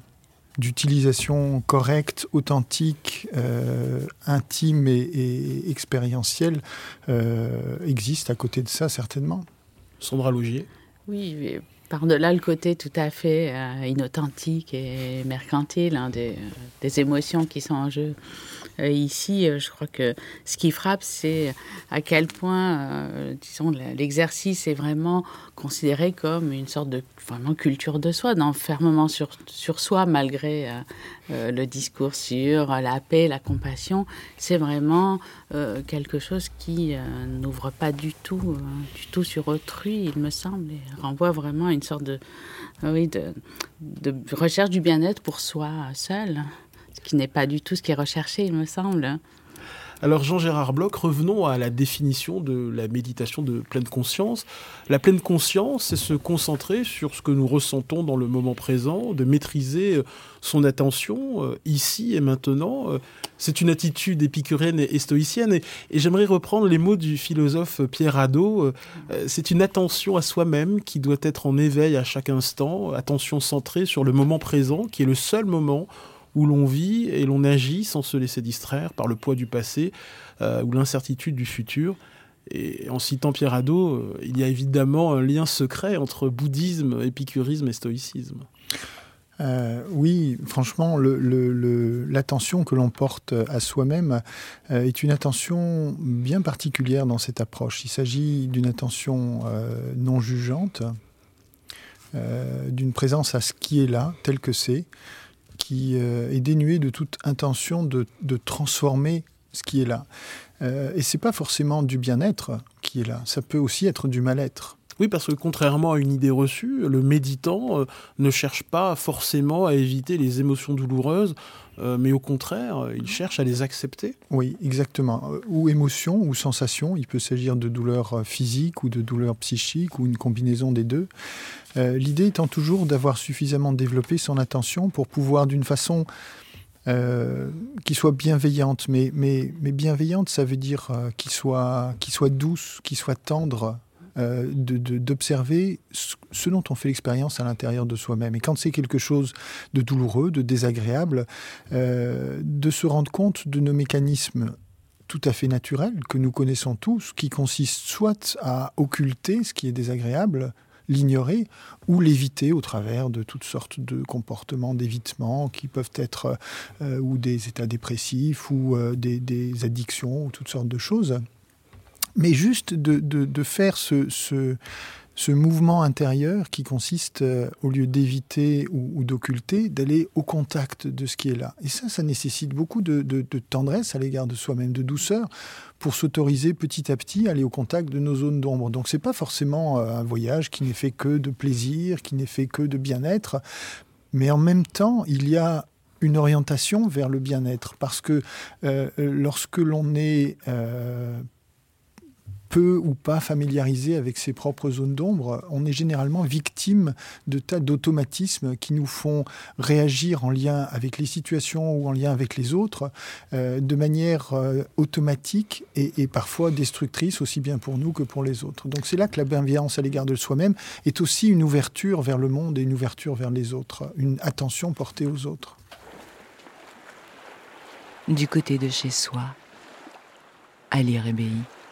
d'utilisation correcte, authentique, euh, intime et, et expérientielle euh, existe à côté de ça, certainement. Sandra Laugier. Oui, mais par-delà le côté tout à fait euh, inauthentique et mercantile hein, des, euh, des émotions qui sont en jeu euh, ici, euh, je crois que ce qui frappe, c'est à quel point, euh, disons, l'exercice est vraiment considéré comme une sorte de vraiment culture de soi, d'enfermement sur, sur soi, malgré euh, euh, le discours sur la paix, la compassion. C'est vraiment euh, quelque chose qui euh, n'ouvre pas du tout, euh, du tout sur autrui, il me semble, et renvoie vraiment à une sorte de, oui, de, de recherche du bien-être pour soi seul, ce qui n'est pas du tout ce qui est recherché, il me semble. Alors Jean-Gérard Bloch, revenons à la définition de la méditation de pleine conscience. La pleine conscience, c'est se concentrer sur ce que nous ressentons dans le moment présent, de maîtriser son attention euh, ici et maintenant. Euh, c'est une attitude épicurienne et, et stoïcienne. Et, et j'aimerais reprendre les mots du philosophe Pierre Hadot. Euh, c'est une attention à soi-même qui doit être en éveil à chaque instant, attention centrée sur le moment présent, qui est le seul moment où l'on vit et l'on agit sans se laisser distraire par le poids du passé euh, ou l'incertitude du futur. Et en citant Pierre Hadot, euh, il y a évidemment un lien secret entre bouddhisme, épicurisme et stoïcisme. Euh, oui, franchement, le, le, le, l'attention que l'on porte à soi-même euh, est une attention bien particulière dans cette approche. Il s'agit d'une attention euh, non jugeante, euh, d'une présence à ce qui est là, tel que c'est, qui euh, est dénué de toute intention de, de transformer ce qui est là. Euh, et c'est pas forcément du bien-être qui est là, ça peut aussi être du mal-être. Oui, parce que contrairement à une idée reçue, le méditant euh, ne cherche pas forcément à éviter les émotions douloureuses, euh, mais au contraire, il cherche à les accepter. Oui, exactement. Ou émotions, ou sensations. Il peut s'agir de douleurs physiques ou de douleurs psychiques, ou une combinaison des deux. Euh, l'idée étant toujours d'avoir suffisamment développé son attention pour pouvoir, d'une façon euh, qui soit bienveillante, mais, mais, mais bienveillante, ça veut dire euh, qu'il soit, qu'il soit douce, qu'il soit tendre, euh, de, de, d'observer ce dont on fait l'expérience à l'intérieur de soi-même. Et quand c'est quelque chose de douloureux, de désagréable, euh, de se rendre compte de nos mécanismes tout à fait naturels que nous connaissons tous, qui consistent soit à occulter ce qui est désagréable, l'ignorer ou l'éviter au travers de toutes sortes de comportements d'évitement qui peuvent être euh, ou des états dépressifs ou euh, des, des addictions ou toutes sortes de choses. Mais juste de, de, de faire ce, ce, ce mouvement intérieur qui consiste, euh, au lieu d'éviter ou, ou d'occulter, d'aller au contact de ce qui est là. Et ça, ça nécessite beaucoup de, de, de tendresse à l'égard de soi-même, de douceur, pour s'autoriser petit à petit à aller au contact de nos zones d'ombre. Donc c'est pas forcément un voyage qui n'est fait que de plaisir, qui n'est fait que de bien-être, mais en même temps, il y a une orientation vers le bien-être, parce que euh, lorsque l'on est euh, peu ou pas familiarisé avec ses propres zones d'ombre, on est généralement victime de tas d'automatismes qui nous font réagir en lien avec les situations ou en lien avec les autres euh, de manière euh, automatique et, et parfois destructrice, aussi bien pour nous que pour les autres. Donc c'est là que la bienveillance à l'égard de soi-même est aussi une ouverture vers le monde et une ouverture vers les autres, une attention portée aux autres. Du côté de chez soi, Ali Rebéi.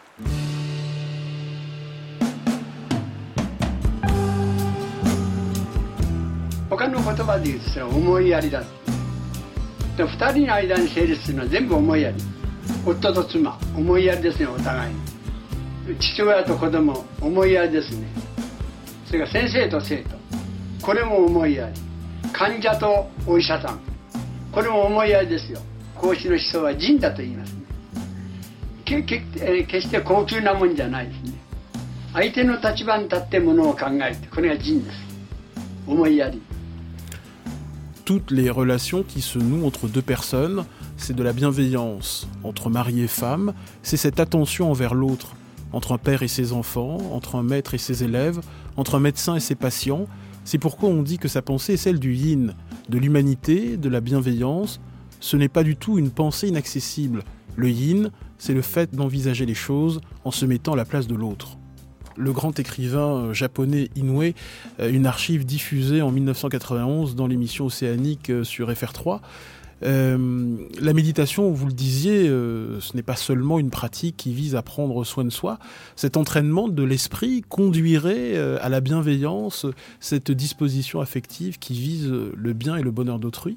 他の言葉で言うとそれは思いやりだ。でふたりの間に成立するのは全部思いやり。夫と妻思いやりですね、お互いに。父親と子供思いやりですね。それから先生と生徒これも思いやり。患者とお医者さんこれも思いやりですよ。孔子の思想は仁だと言いますね。けけえー、決して高級なもんじゃないですね。相手の立場に立ってものを考えてこれが仁です。思いやり。 Toutes les relations qui se nouent entre deux personnes, c'est de la bienveillance. Entre mari et femme, c'est cette attention envers l'autre. Entre un père et ses enfants, entre un maître et ses élèves, entre un médecin et ses patients. C'est pourquoi on dit que sa pensée est celle du yin, de l'humanité, de la bienveillance. Ce n'est pas du tout une pensée inaccessible. Le yin, c'est le fait d'envisager les choses en se mettant à la place de l'autre. Le grand écrivain japonais Inoue, une archive diffusée en dix-neuf cent quatre-vingt-onze dans l'émission Océanique sur F R trois. Euh, la méditation, vous le disiez, euh, ce n'est pas seulement une pratique qui vise à prendre soin de soi. Cet entraînement de l'esprit conduirait euh, à la bienveillance, cette disposition affective qui vise le bien et le bonheur d'autrui.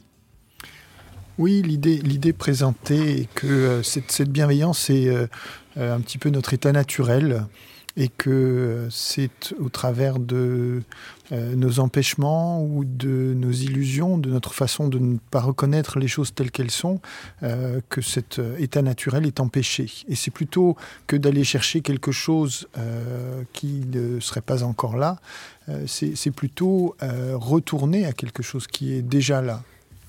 Oui, l'idée, l'idée présentée est que euh, cette, cette bienveillance est euh, un petit peu notre état naturel et que c'est au travers de euh, nos empêchements ou de nos illusions, de notre façon de ne pas reconnaître les choses telles qu'elles sont, euh, que cet état naturel est empêché. Et c'est plutôt que d'aller chercher quelque chose euh, qui ne serait pas encore là, euh, c'est, c'est plutôt euh, retourner à quelque chose qui est déjà là.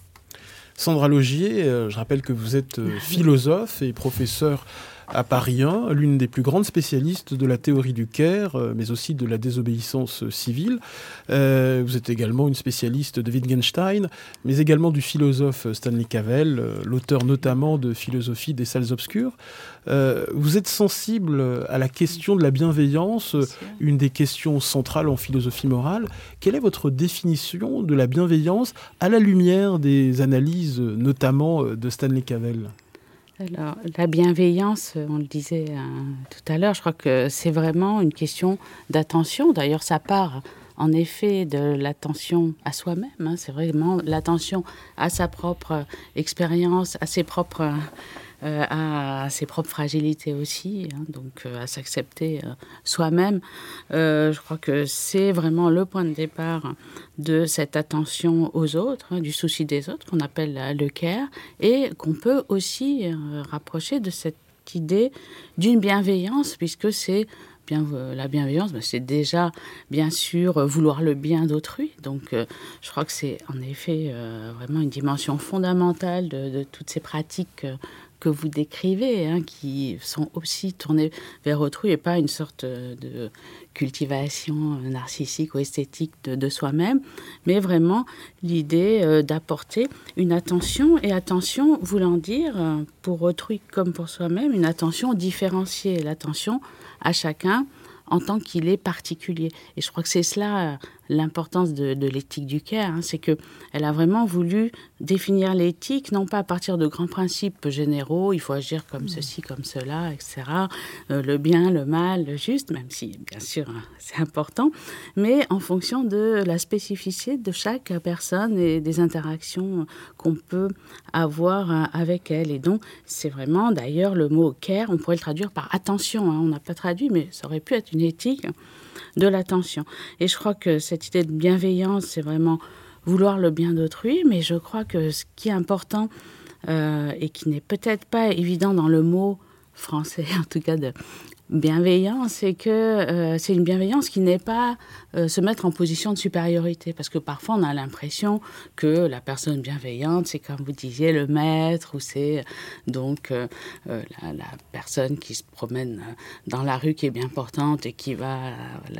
Sandra Laugier, euh, je rappelle que vous êtes euh, philosophe et professeur à Paris un, l'une des plus grandes spécialistes de la théorie du care, euh, mais aussi de la désobéissance civile. Euh, vous êtes également une spécialiste de Wittgenstein, mais également du philosophe Stanley Cavell, euh, l'auteur notamment de Philosophie des salles obscures. Euh, vous êtes sensible à la question de la bienveillance, une des questions centrales en philosophie morale. Quelle est votre définition de la bienveillance à la lumière des analyses, notamment de Stanley Cavell ? Alors, la bienveillance, on le disait euh, tout à l'heure, je crois que c'est vraiment une question d'attention. D'ailleurs, ça part en effet de l'attention à soi-même. Hein. C'est vraiment l'attention à sa propre expérience, à ses propres, euh, à ses propres fragilités aussi, hein, donc euh, à s'accepter euh, soi-même. Euh, je crois que c'est vraiment le point de départ de cette attention aux autres, hein, du souci des autres, qu'on appelle euh, le care, et qu'on peut aussi euh, rapprocher de cette idée d'une bienveillance, puisque c'est bien, euh, la bienveillance, ben, c'est déjà, bien sûr, euh, vouloir le bien d'autrui. Donc, euh, je crois que c'est en effet euh, vraiment une dimension fondamentale de, de toutes ces pratiques euh, que vous décrivez, hein, qui sont aussi tournées vers autrui et pas une sorte de cultivation narcissique ou esthétique de, de soi-même, mais vraiment l'idée euh, d'apporter une attention, et attention voulant dire, euh, pour autrui comme pour soi-même, une attention différenciée, l'attention à chacun en tant qu'il est particulier. Et je crois que c'est cela euh, l'importance de, de l'éthique du care, hein, c'est qu'elle a vraiment voulu définir l'éthique, non pas à partir de grands principes généraux, il faut agir comme ceci, comme cela, et cetera, euh, le bien, le mal, le juste, même si, bien sûr, hein, c'est important, mais en fonction de la spécificité de chaque personne et des interactions qu'on peut avoir euh, avec elle. Et donc, c'est vraiment, d'ailleurs, le mot care, on pourrait le traduire par attention, hein, on n'a pas traduit, mais ça aurait pu être une éthique de l'attention. Et je crois que cette idée de bienveillance, c'est vraiment vouloir le bien d'autrui, mais je crois que ce qui est important euh, et qui n'est peut-être pas évident dans le mot français, en tout cas de bienveillance, c'est que euh, c'est une bienveillance qui n'est pas euh, se mettre en position de supériorité, parce que parfois on a l'impression que la personne bienveillante, c'est comme vous disiez le maître, ou c'est donc euh, euh, la, la personne qui se promène dans la rue, qui est bien portante et qui va la,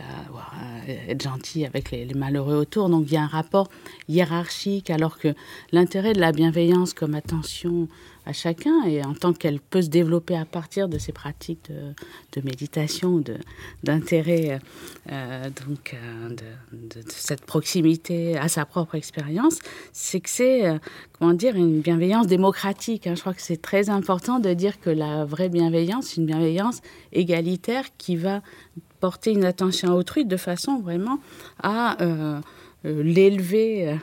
la, être gentille avec les, les malheureux autour. Donc il y a un rapport hiérarchique, alors que l'intérêt de la bienveillance comme attention à chacun, et en tant qu'elle peut se développer à partir de ces pratiques de, de méditation, de, d'intérêt, euh, donc euh, de, de, de cette proximité à sa propre expérience, c'est que c'est, euh, comment dire, une bienveillance démocratique. Hein. Je crois que c'est très important de dire que la vraie bienveillance, c'est une bienveillance égalitaire qui va porter une attention à autrui de façon vraiment à Euh, Euh, l'élever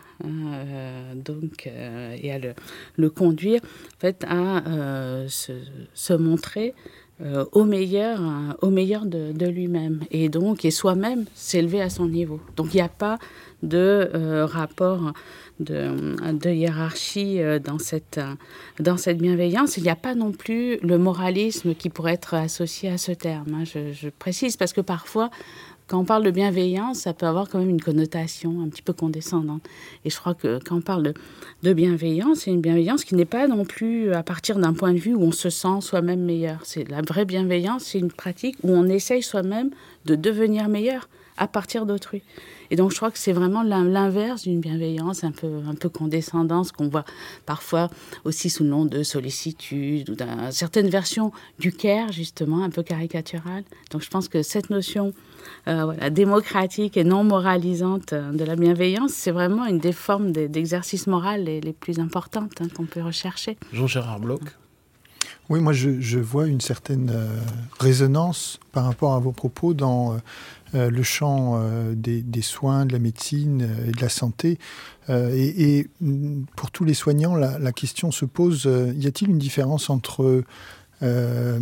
euh, donc euh, et à le, le conduire en fait à euh, se, se montrer euh, au meilleur euh, au meilleur de, de lui-même, et donc et soi-même s'élever à son niveau. Donc il n'y a pas de euh, rapport de, de hiérarchie euh, dans cette euh, dans cette bienveillance. Il n'y a pas non plus le moralisme qui pourrait être associé à ce terme, hein. je, je précise parce que parfois, quand on parle de bienveillance, ça peut avoir quand même une connotation un petit peu condescendante. Et je crois que quand on parle de, de bienveillance, c'est une bienveillance qui n'est pas non plus à partir d'un point de vue où on se sent soi-même meilleur. C'est la vraie bienveillance, c'est une pratique où on essaye soi-même de devenir meilleur à partir d'autrui. Et donc, je crois que c'est vraiment l'inverse d'une bienveillance un peu, un peu condescendante, qu'on voit parfois aussi sous le nom de sollicitude ou d'une certaine version du care, justement, un peu caricaturale. Donc, je pense que cette notion euh, voilà, démocratique et non moralisante de la bienveillance, c'est vraiment une des formes d'exercice moral les, les plus importantes hein, qu'on peut rechercher. Jean-Gérard Bloch. Oui, moi, je, je vois une certaine euh, résonance par rapport à vos propos dans... Euh, Euh, le champ euh, des, des soins, de la médecine euh, et de la santé. Euh, et, et pour tous les soignants, la, la question se pose, euh, y a-t-il une différence entre euh,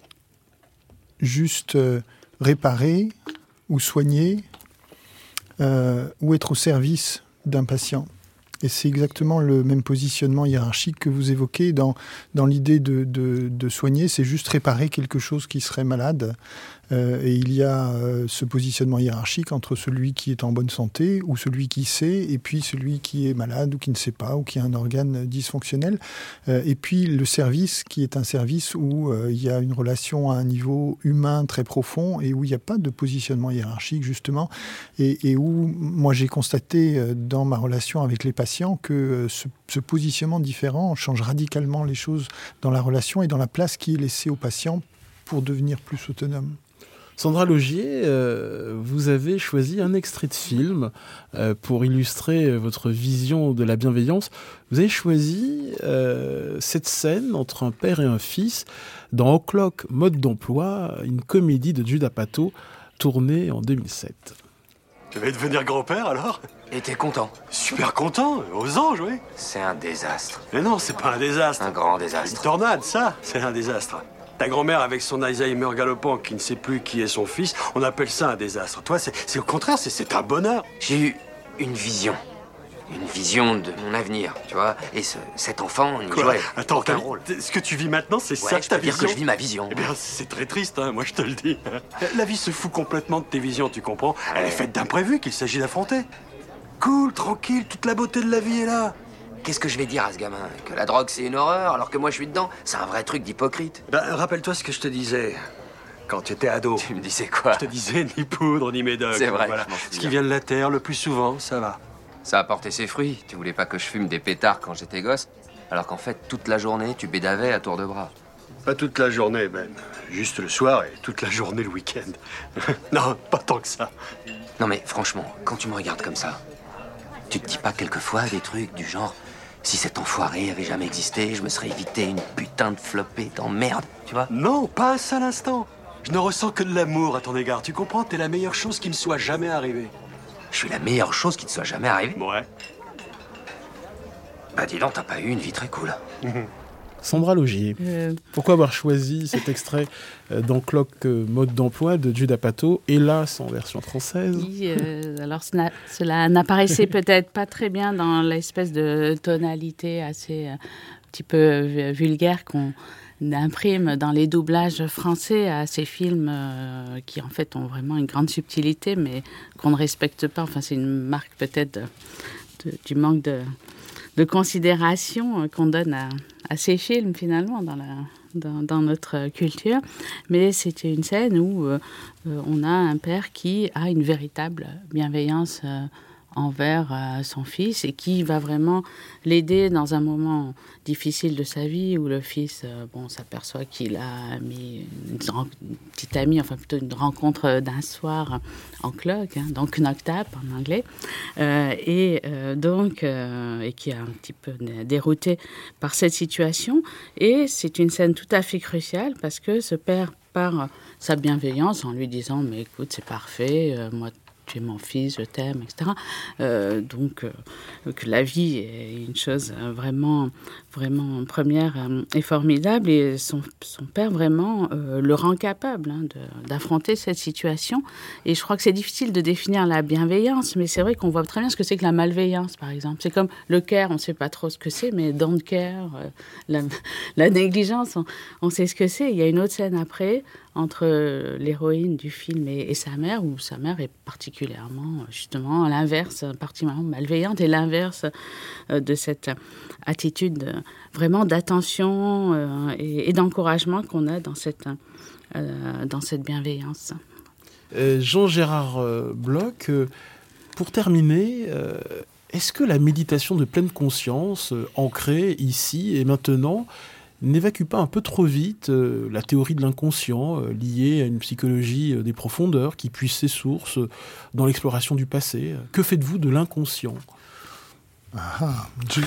juste euh, réparer ou soigner euh, ou être au service d'un patient ? Et c'est exactement le même positionnement hiérarchique que vous évoquez dans, dans l'idée de, de, de soigner, c'est juste réparer quelque chose qui serait malade. Euh, et il y a euh, ce positionnement hiérarchique entre celui qui est en bonne santé ou celui qui sait, et puis celui qui est malade ou qui ne sait pas ou qui a un organe dysfonctionnel. Euh, et puis le service qui est un service où euh, il y a une relation à un niveau humain très profond et où il n'y a pas de positionnement hiérarchique justement, et, et où moi j'ai constaté euh, dans ma relation avec les patients que euh, ce, ce positionnement différent change radicalement les choses dans la relation et dans la place qui est laissée aux patients pour devenir plus autonome. Sandra Laugier, euh, vous avez choisi un extrait de film euh, pour illustrer votre vision de la bienveillance. Vous avez choisi euh, cette scène entre un père et un fils dans O'Clock, mode d'emploi, une comédie de Judd Apatow tournée en deux mille sept. Tu vas devenir grand-père alors? Et t'es content? Super content, aux anges, oui. C'est un désastre. Mais non, c'est pas un désastre. Un grand désastre. Une tornade, ça, c'est un désastre. Ta grand-mère avec son Alzheimer galopant qui ne sait plus qui est son fils, on appelle ça un désastre. Toi, c'est au contraire, c'est un bonheur. J'ai eu une vision. Une vision de mon avenir, tu vois. Et ce, cet enfant, on y Quoi? jouait Attends, aucun rôle. Ce que tu vis maintenant, c'est Ouais, ça je ta peux dire vision? que je vis ma vision. Eh bien, c'est très triste, hein, moi je te le dis. La vie se fout complètement de tes visions, tu comprends? Elle est faite d'imprévus qu'il s'agit d'affronter. Cool, tranquille, toute la beauté de la vie est là. Qu'est-ce que je vais dire à ce gamin? Que la drogue, c'est une horreur, alors que moi, je suis dedans? C'est un vrai truc d'hypocrite. Ben, rappelle-toi ce que je te disais quand tu étais ado. Tu me disais quoi? Je te disais ni poudre, ni médoc. C'est vrai, Voilà. je m'en Ce qui souviens. vient de la terre, le plus souvent, ça va. Ça a porté ses fruits. Tu voulais pas que je fume des pétards quand j'étais gosse, alors qu'en fait, toute la journée, tu bédavais à tour de bras. Pas toute la journée, Ben. Juste le soir et toute la journée le week-end. Non, pas tant que ça. Non mais franchement, quand tu me regardes comme ça, tu te dis pas quelquefois des trucs du genre... Si cet enfoiré avait jamais existé, je me serais évité une putain de flopée d'emmerde, tu vois? Non, pas un seul instant. Je ne ressens que de l'amour à ton égard. Tu comprends? T'es la meilleure chose qui me soit jamais arrivée. Je suis la meilleure chose qui te soit jamais arrivée? Ouais. Bah dis donc, t'as pas eu une vie très cool. Sandra Laugier, Euh. pourquoi avoir choisi cet extrait euh, d'Encloque euh, mode d'emploi de Judd Apatow, hélas en version française? Oui, euh, alors cela, cela n'apparaissait peut-être pas très bien dans l'espèce de tonalité assez euh, un petit peu euh, vulgaire qu'on imprime dans les doublages français à ces films euh, qui en fait ont vraiment une grande subtilité mais qu'on ne respecte pas. Enfin, c'est une marque peut-être de, de, du manque de, de considération qu'on donne à, à ces films finalement dans, la, dans, dans notre culture. Mais c'était une scène où euh, on a un père qui a une véritable bienveillance euh, envers euh, son fils et qui va vraiment l'aider dans un moment difficile de sa vie où le fils euh, bon, s'aperçoit qu'il a mis une, une petite amie, enfin plutôt une rencontre d'un soir en cloque, hein, donc knocked up en anglais, euh, et euh, donc euh, et qui est un petit peu dérouté par cette situation. Et c'est une scène tout à fait cruciale parce que ce père par sa bienveillance en lui disant mais écoute c'est parfait, euh, moi tu es mon fils, je t'aime, et cetera. Euh, donc, euh, que la vie est une chose vraiment, vraiment première euh, et formidable. Et son, son père, vraiment, euh, le rend capable hein, d'affronter cette situation. Et je crois que c'est difficile de définir la bienveillance, mais c'est vrai qu'on voit très bien ce que c'est que la malveillance, par exemple. C'est comme le care, on ne sait pas trop ce que c'est, mais don't care, euh, la, la négligence, on, on sait ce que c'est. Il y a une autre scène après, entre l'héroïne du film et, et sa mère, où sa mère est particulièrement, justement, à l'inverse, particulièrement malveillante, et l'inverse euh, de cette attitude euh, vraiment d'attention euh, et, et d'encouragement qu'on a dans cette, euh, dans cette bienveillance. Euh, Jean-Gérard euh, Bloch, euh, pour terminer, euh, est-ce que la méditation de pleine conscience, euh, ancrée ici et maintenant, n'évacue pas un peu trop vite euh, la théorie de l'inconscient euh, liée à une psychologie euh, des profondeurs qui puise ses sources euh, dans l'exploration du passé? Que faites-vous de l'inconscient? Ah, je,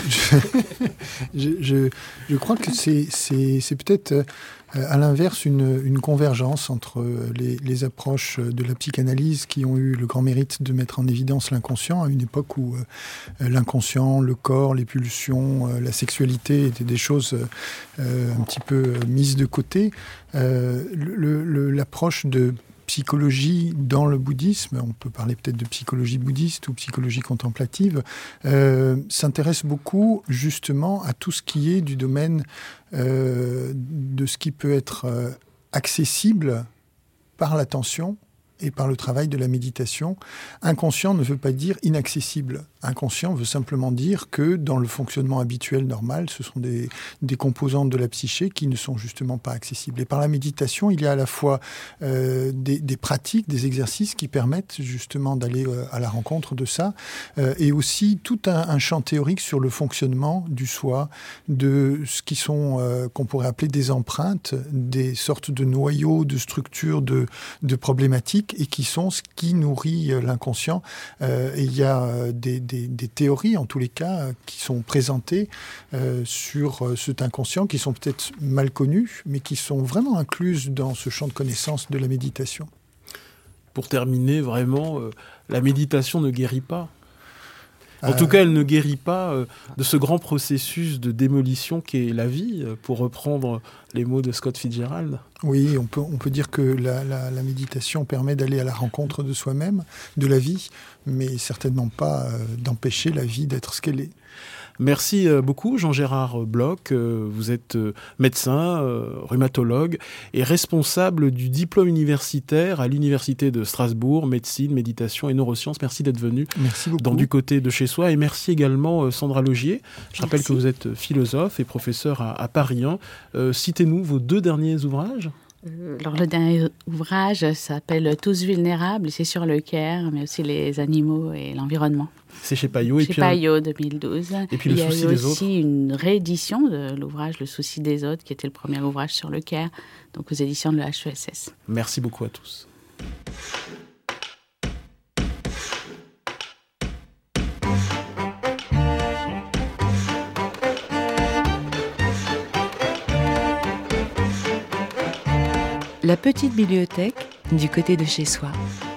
je, je, je crois que c'est, c'est, c'est peut-être euh, à l'inverse une, une convergence entre les, les approches de la psychanalyse qui ont eu le grand mérite de mettre en évidence l'inconscient à une époque où euh, l'inconscient, le corps, les pulsions, euh, la sexualité étaient des choses euh, un petit peu mises de côté. Euh, le, le, l'approche de psychologie dans le bouddhisme, on peut parler peut-être de psychologie bouddhiste ou psychologie contemplative, euh, s'intéresse beaucoup justement à tout ce qui est du domaine euh, de ce qui peut être euh, accessible par l'attention et par le travail de la méditation. Inconscient ne veut pas dire inaccessible. Inconscient veut simplement dire que dans le fonctionnement habituel normal, ce sont des, des composantes de la psyché qui ne sont justement pas accessibles. Et par la méditation, il y a à la fois euh, des, des pratiques, des exercices qui permettent justement d'aller euh, à la rencontre de ça, euh, et aussi tout un, un champ théorique sur le fonctionnement du soi, de ce qui sont, euh, qu'on pourrait appeler des empreintes, des sortes de noyaux, de structures, de, de problématiques, et qui sont ce qui nourrit l'inconscient. Euh, et il y a des, des, des théories, en tous les cas, qui sont présentées euh, sur cet inconscient, qui sont peut-être mal connues, mais qui sont vraiment incluses dans ce champ de connaissance de la méditation. Pour terminer, vraiment, euh, la méditation ne guérit pas. En tout cas, elle ne guérit pas euh, de ce grand processus de démolition qu'est la vie, euh, pour reprendre les mots de Scott Fitzgerald. Oui, on peut, on peut dire que la, la, la méditation permet d'aller à la rencontre de soi-même, de la vie, mais certainement pas euh, d'empêcher la vie d'être ce qu'elle est. Merci beaucoup Jean-Gérard Bloch, vous êtes médecin, rhumatologue et responsable du diplôme universitaire à l'Université de Strasbourg, médecine, méditation et neurosciences. Merci d'être venu dans Du côté de chez soi, et merci également Sandra Logier. Je rappelle merci. que vous êtes philosophe et professeur à, à Paris un. Euh, citez-nous vos deux derniers ouvrages. Alors, le dernier ouvrage s'appelle « Tous vulnérables », c'est sur le care, mais aussi les animaux et l'environnement. C'est chez Payot. Chez et puis Payot, deux mille douze. Et puis Le souci des autres. Il y a eu aussi une réédition de l'ouvrage « Le souci des autres », qui était le premier ouvrage sur le care, donc aux éditions de la H E S S. Merci beaucoup à tous. La petite bibliothèque du côté de chez soi.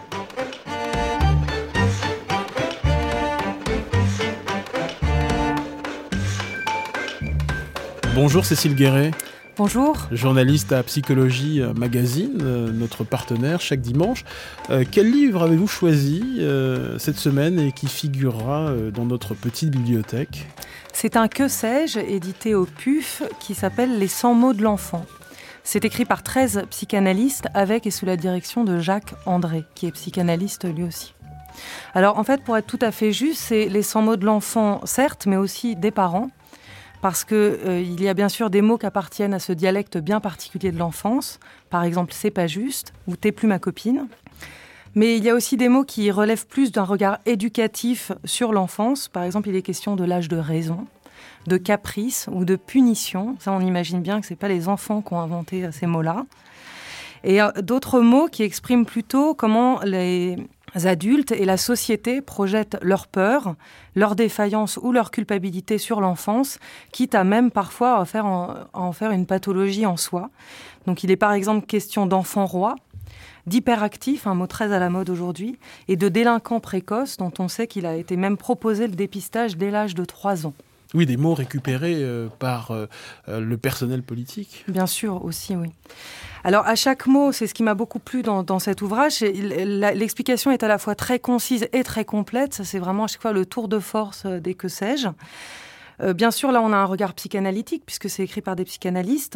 Bonjour Cécile Guéret. Bonjour. Journaliste à Psychologie Magazine, euh, notre partenaire chaque dimanche. Euh, quel livre avez-vous choisi euh, cette semaine et qui figurera euh, dans notre petite bibliothèque ? C'est un Que sais-je édité au P U F qui s'appelle « Les cent mots de l'enfant ». C'est écrit par treize psychanalystes avec et sous la direction de Jacques André, qui est psychanalyste lui aussi. Alors en fait, pour être tout à fait juste, c'est les cent mots de l'enfant, certes, mais aussi des parents, parce qu'il euh, y a bien sûr des mots qui appartiennent à ce dialecte bien particulier de l'enfance, par exemple « c'est pas juste » ou « t'es plus ma copine ». Mais il y a aussi des mots qui relèvent plus d'un regard éducatif sur l'enfance. Par exemple, il est question de l'âge de raison, de caprice ou de punition. Ça, on imagine bien que ce n'est pas les enfants qui ont inventé ces mots-là. Et euh, d'autres mots qui expriment plutôt comment les adultes et la société projettent leur peur, leur défaillance ou leur culpabilité sur l'enfance, quitte à même parfois à, faire en, à en faire une pathologie en soi. Donc il est par exemple question d'enfant roi, d'hyperactif, un mot très à la mode aujourd'hui, et de délinquant précoce, dont on sait qu'il a été même proposé le dépistage dès l'âge de trois ans. Oui, des mots récupérés euh, par euh, le personnel politique. Bien sûr, aussi, oui. Alors, à chaque mot, c'est ce qui m'a beaucoup plu dans, dans cet ouvrage, l'explication est à la fois très concise et très complète. Ça, c'est vraiment à chaque fois le tour de force des que sais-je. Euh, bien sûr, là, on a un regard psychanalytique, puisque c'est écrit par des psychanalystes.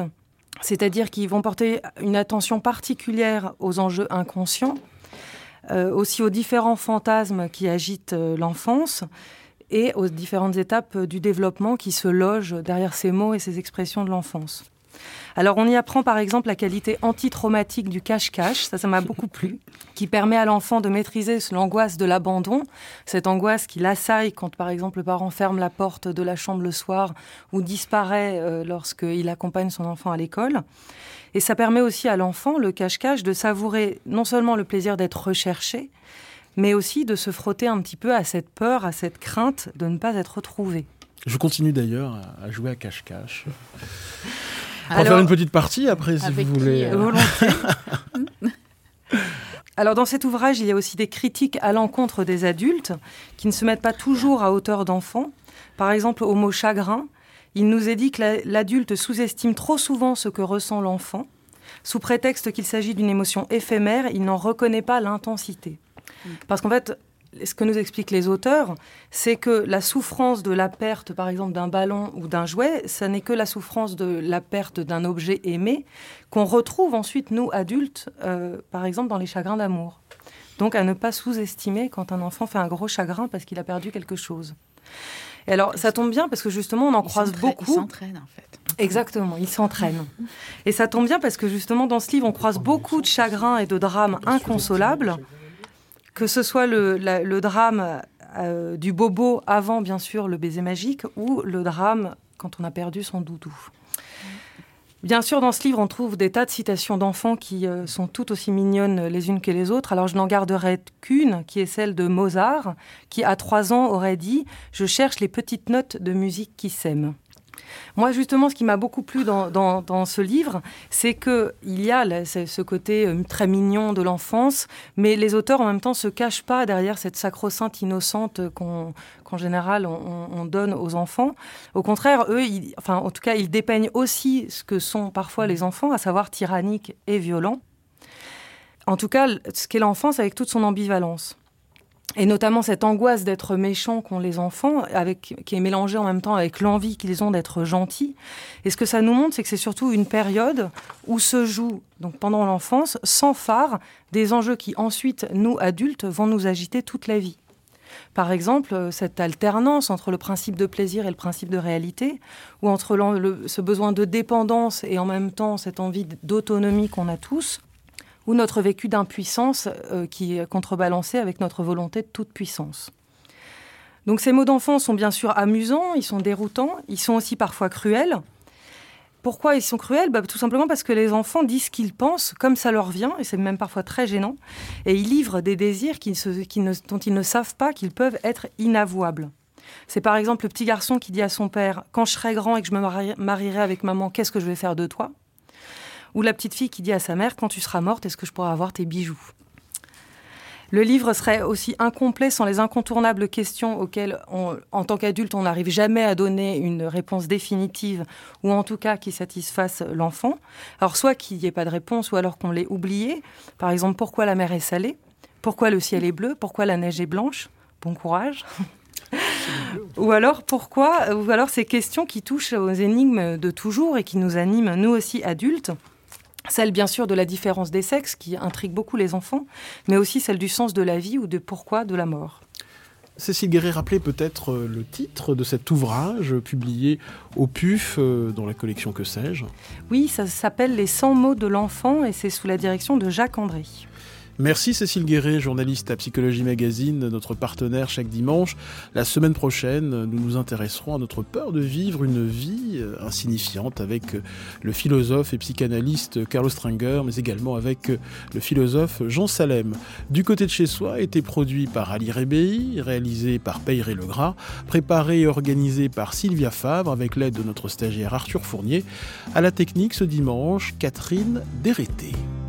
c'est-à-dire qu'ils vont porter une attention particulière aux enjeux inconscients, euh, aussi aux différents fantasmes qui agitent euh, l'enfance et aux différentes étapes du développement qui se logent derrière ces mots et ces expressions de l'enfance. Alors on y apprend par exemple la qualité anti-traumatique du cache-cache, ça ça m'a beaucoup plu, qui permet à l'enfant de maîtriser l'angoisse de l'abandon, cette angoisse qui l'assaille quand par exemple le parent ferme la porte de la chambre le soir ou disparaît euh, lorsqu'il accompagne son enfant à l'école. Et ça permet aussi à l'enfant, le cache-cache, de savourer non seulement le plaisir d'être recherché, mais aussi de se frotter un petit peu à cette peur, à cette crainte de ne pas être retrouvé. Je continue d'ailleurs à jouer à cache-cache. On va Alors, faire une petite partie après, si vous voulez. Euh, volontiers. Alors, dans cet ouvrage, il y a aussi des critiques à l'encontre des adultes qui ne se mettent pas toujours à hauteur d'enfants. Par exemple, au mot « chagrin », il nous est dit que la, l'adulte sous-estime trop souvent ce que ressent l'enfant. Sous prétexte qu'il s'agit d'une émotion éphémère, il n'en reconnaît pas l'intensité. Parce qu'en fait, ce que nous expliquent les auteurs, c'est que la souffrance de la perte, par exemple, d'un ballon ou d'un jouet, ça n'est que la souffrance de la perte d'un objet aimé qu'on retrouve ensuite, nous, adultes, euh, par exemple, dans les chagrins d'amour. Donc, à ne pas sous-estimer quand un enfant fait un gros chagrin parce qu'il a perdu quelque chose. Et alors, ça tombe bien parce que justement, on en il croise beaucoup. Il s'entraîne, en fait. Exactement, il s'entraîne. Et ça tombe bien parce que justement, dans ce livre, on croise beaucoup de chagrins et de drames inconsolables. Que ce soit le, la, le drame euh, du bobo avant, bien sûr, le baiser magique, ou le drame quand on a perdu son doudou. Bien sûr, dans ce livre, on trouve des tas de citations d'enfants qui euh, sont toutes aussi mignonnes les unes que les autres. Alors, je n'en garderai qu'une, qui est celle de Mozart, qui, à trois ans, aurait dit « Je cherche les petites notes de musique qui s'aiment ». Moi, justement, ce qui m'a beaucoup plu dans, dans, dans ce livre, c'est qu'il y a là, ce côté euh, très mignon de l'enfance, mais les auteurs, en même temps, ne se cachent pas derrière cette sacro-sainte innocente qu'on, qu'en général, on, on donne aux enfants. Au contraire, eux, ils, enfin, en tout cas, ils dépeignent aussi ce que sont parfois les enfants, à savoir tyranniques et violents. En tout cas, ce qu'est l'enfance avec toute son ambivalence. Et notamment cette angoisse d'être méchants qu'ont les enfants, avec, qui est mélangée en même temps avec l'envie qu'ils ont d'être gentils. Et ce que ça nous montre, c'est que c'est surtout une période où se jouent, donc pendant l'enfance, sans phare, des enjeux qui ensuite, nous, adultes, vont nous agiter toute la vie. Par exemple, cette alternance entre le principe de plaisir et le principe de réalité, ou entre le, ce besoin de dépendance et en même temps cette envie d'autonomie qu'on a tous, ou notre vécu d'impuissance euh, qui est contrebalancé avec notre volonté de toute puissance. Donc ces mots d'enfant sont bien sûr amusants, ils sont déroutants, ils sont aussi parfois cruels. Pourquoi ils sont cruels ? Bah, tout simplement parce que les enfants disent ce qu'ils pensent comme ça leur vient, et c'est même parfois très gênant, et ils livrent des désirs qui se, qui ne, dont ils ne savent pas qu'ils peuvent être inavouables. C'est par exemple le petit garçon qui dit à son père « Quand je serai grand et que je me mari- marierai avec maman, qu'est-ce que je vais faire de toi ?» Ou la petite fille qui dit à sa mère « Quand tu seras morte, est-ce que je pourrai avoir tes bijoux ?» Le livre serait aussi incomplet sans les incontournables questions auxquelles, on, en tant qu'adulte, on n'arrive jamais à donner une réponse définitive, ou en tout cas qui satisfasse l'enfant. Alors soit qu'il n'y ait pas de réponse, ou alors qu'on l'ait oublié. Par exemple, pourquoi la mer est salée ? Pourquoi le ciel est bleu ? Pourquoi la neige est blanche ? Bon courage. Ou alors pourquoi, ou alors ces questions qui touchent aux énigmes de toujours et qui nous animent, nous aussi adultes. Celle, bien sûr, de la différence des sexes, qui intrigue beaucoup les enfants, mais aussi celle du sens de la vie ou de pourquoi de la mort. Cécile Guéret, rappelez peut-être le titre de cet ouvrage publié au P U F dans la collection Que sais-je ? Oui, ça s'appelle « Les cent mots de l'enfant » et c'est sous la direction de Jacques André. Merci Cécile Guéret, journaliste à Psychologie Magazine, notre partenaire chaque dimanche. La semaine prochaine, nous nous intéresserons à notre peur de vivre une vie insignifiante avec le philosophe et psychanalyste Carlo Stringer, mais également avec le philosophe Jean Salem. Du côté de chez soi a été produit par Ali Rebéi, réalisé par Peyré Legras, préparé et organisé par Sylvia Favre avec l'aide de notre stagiaire Arthur Fournier. À la technique ce dimanche, Catherine Dérété.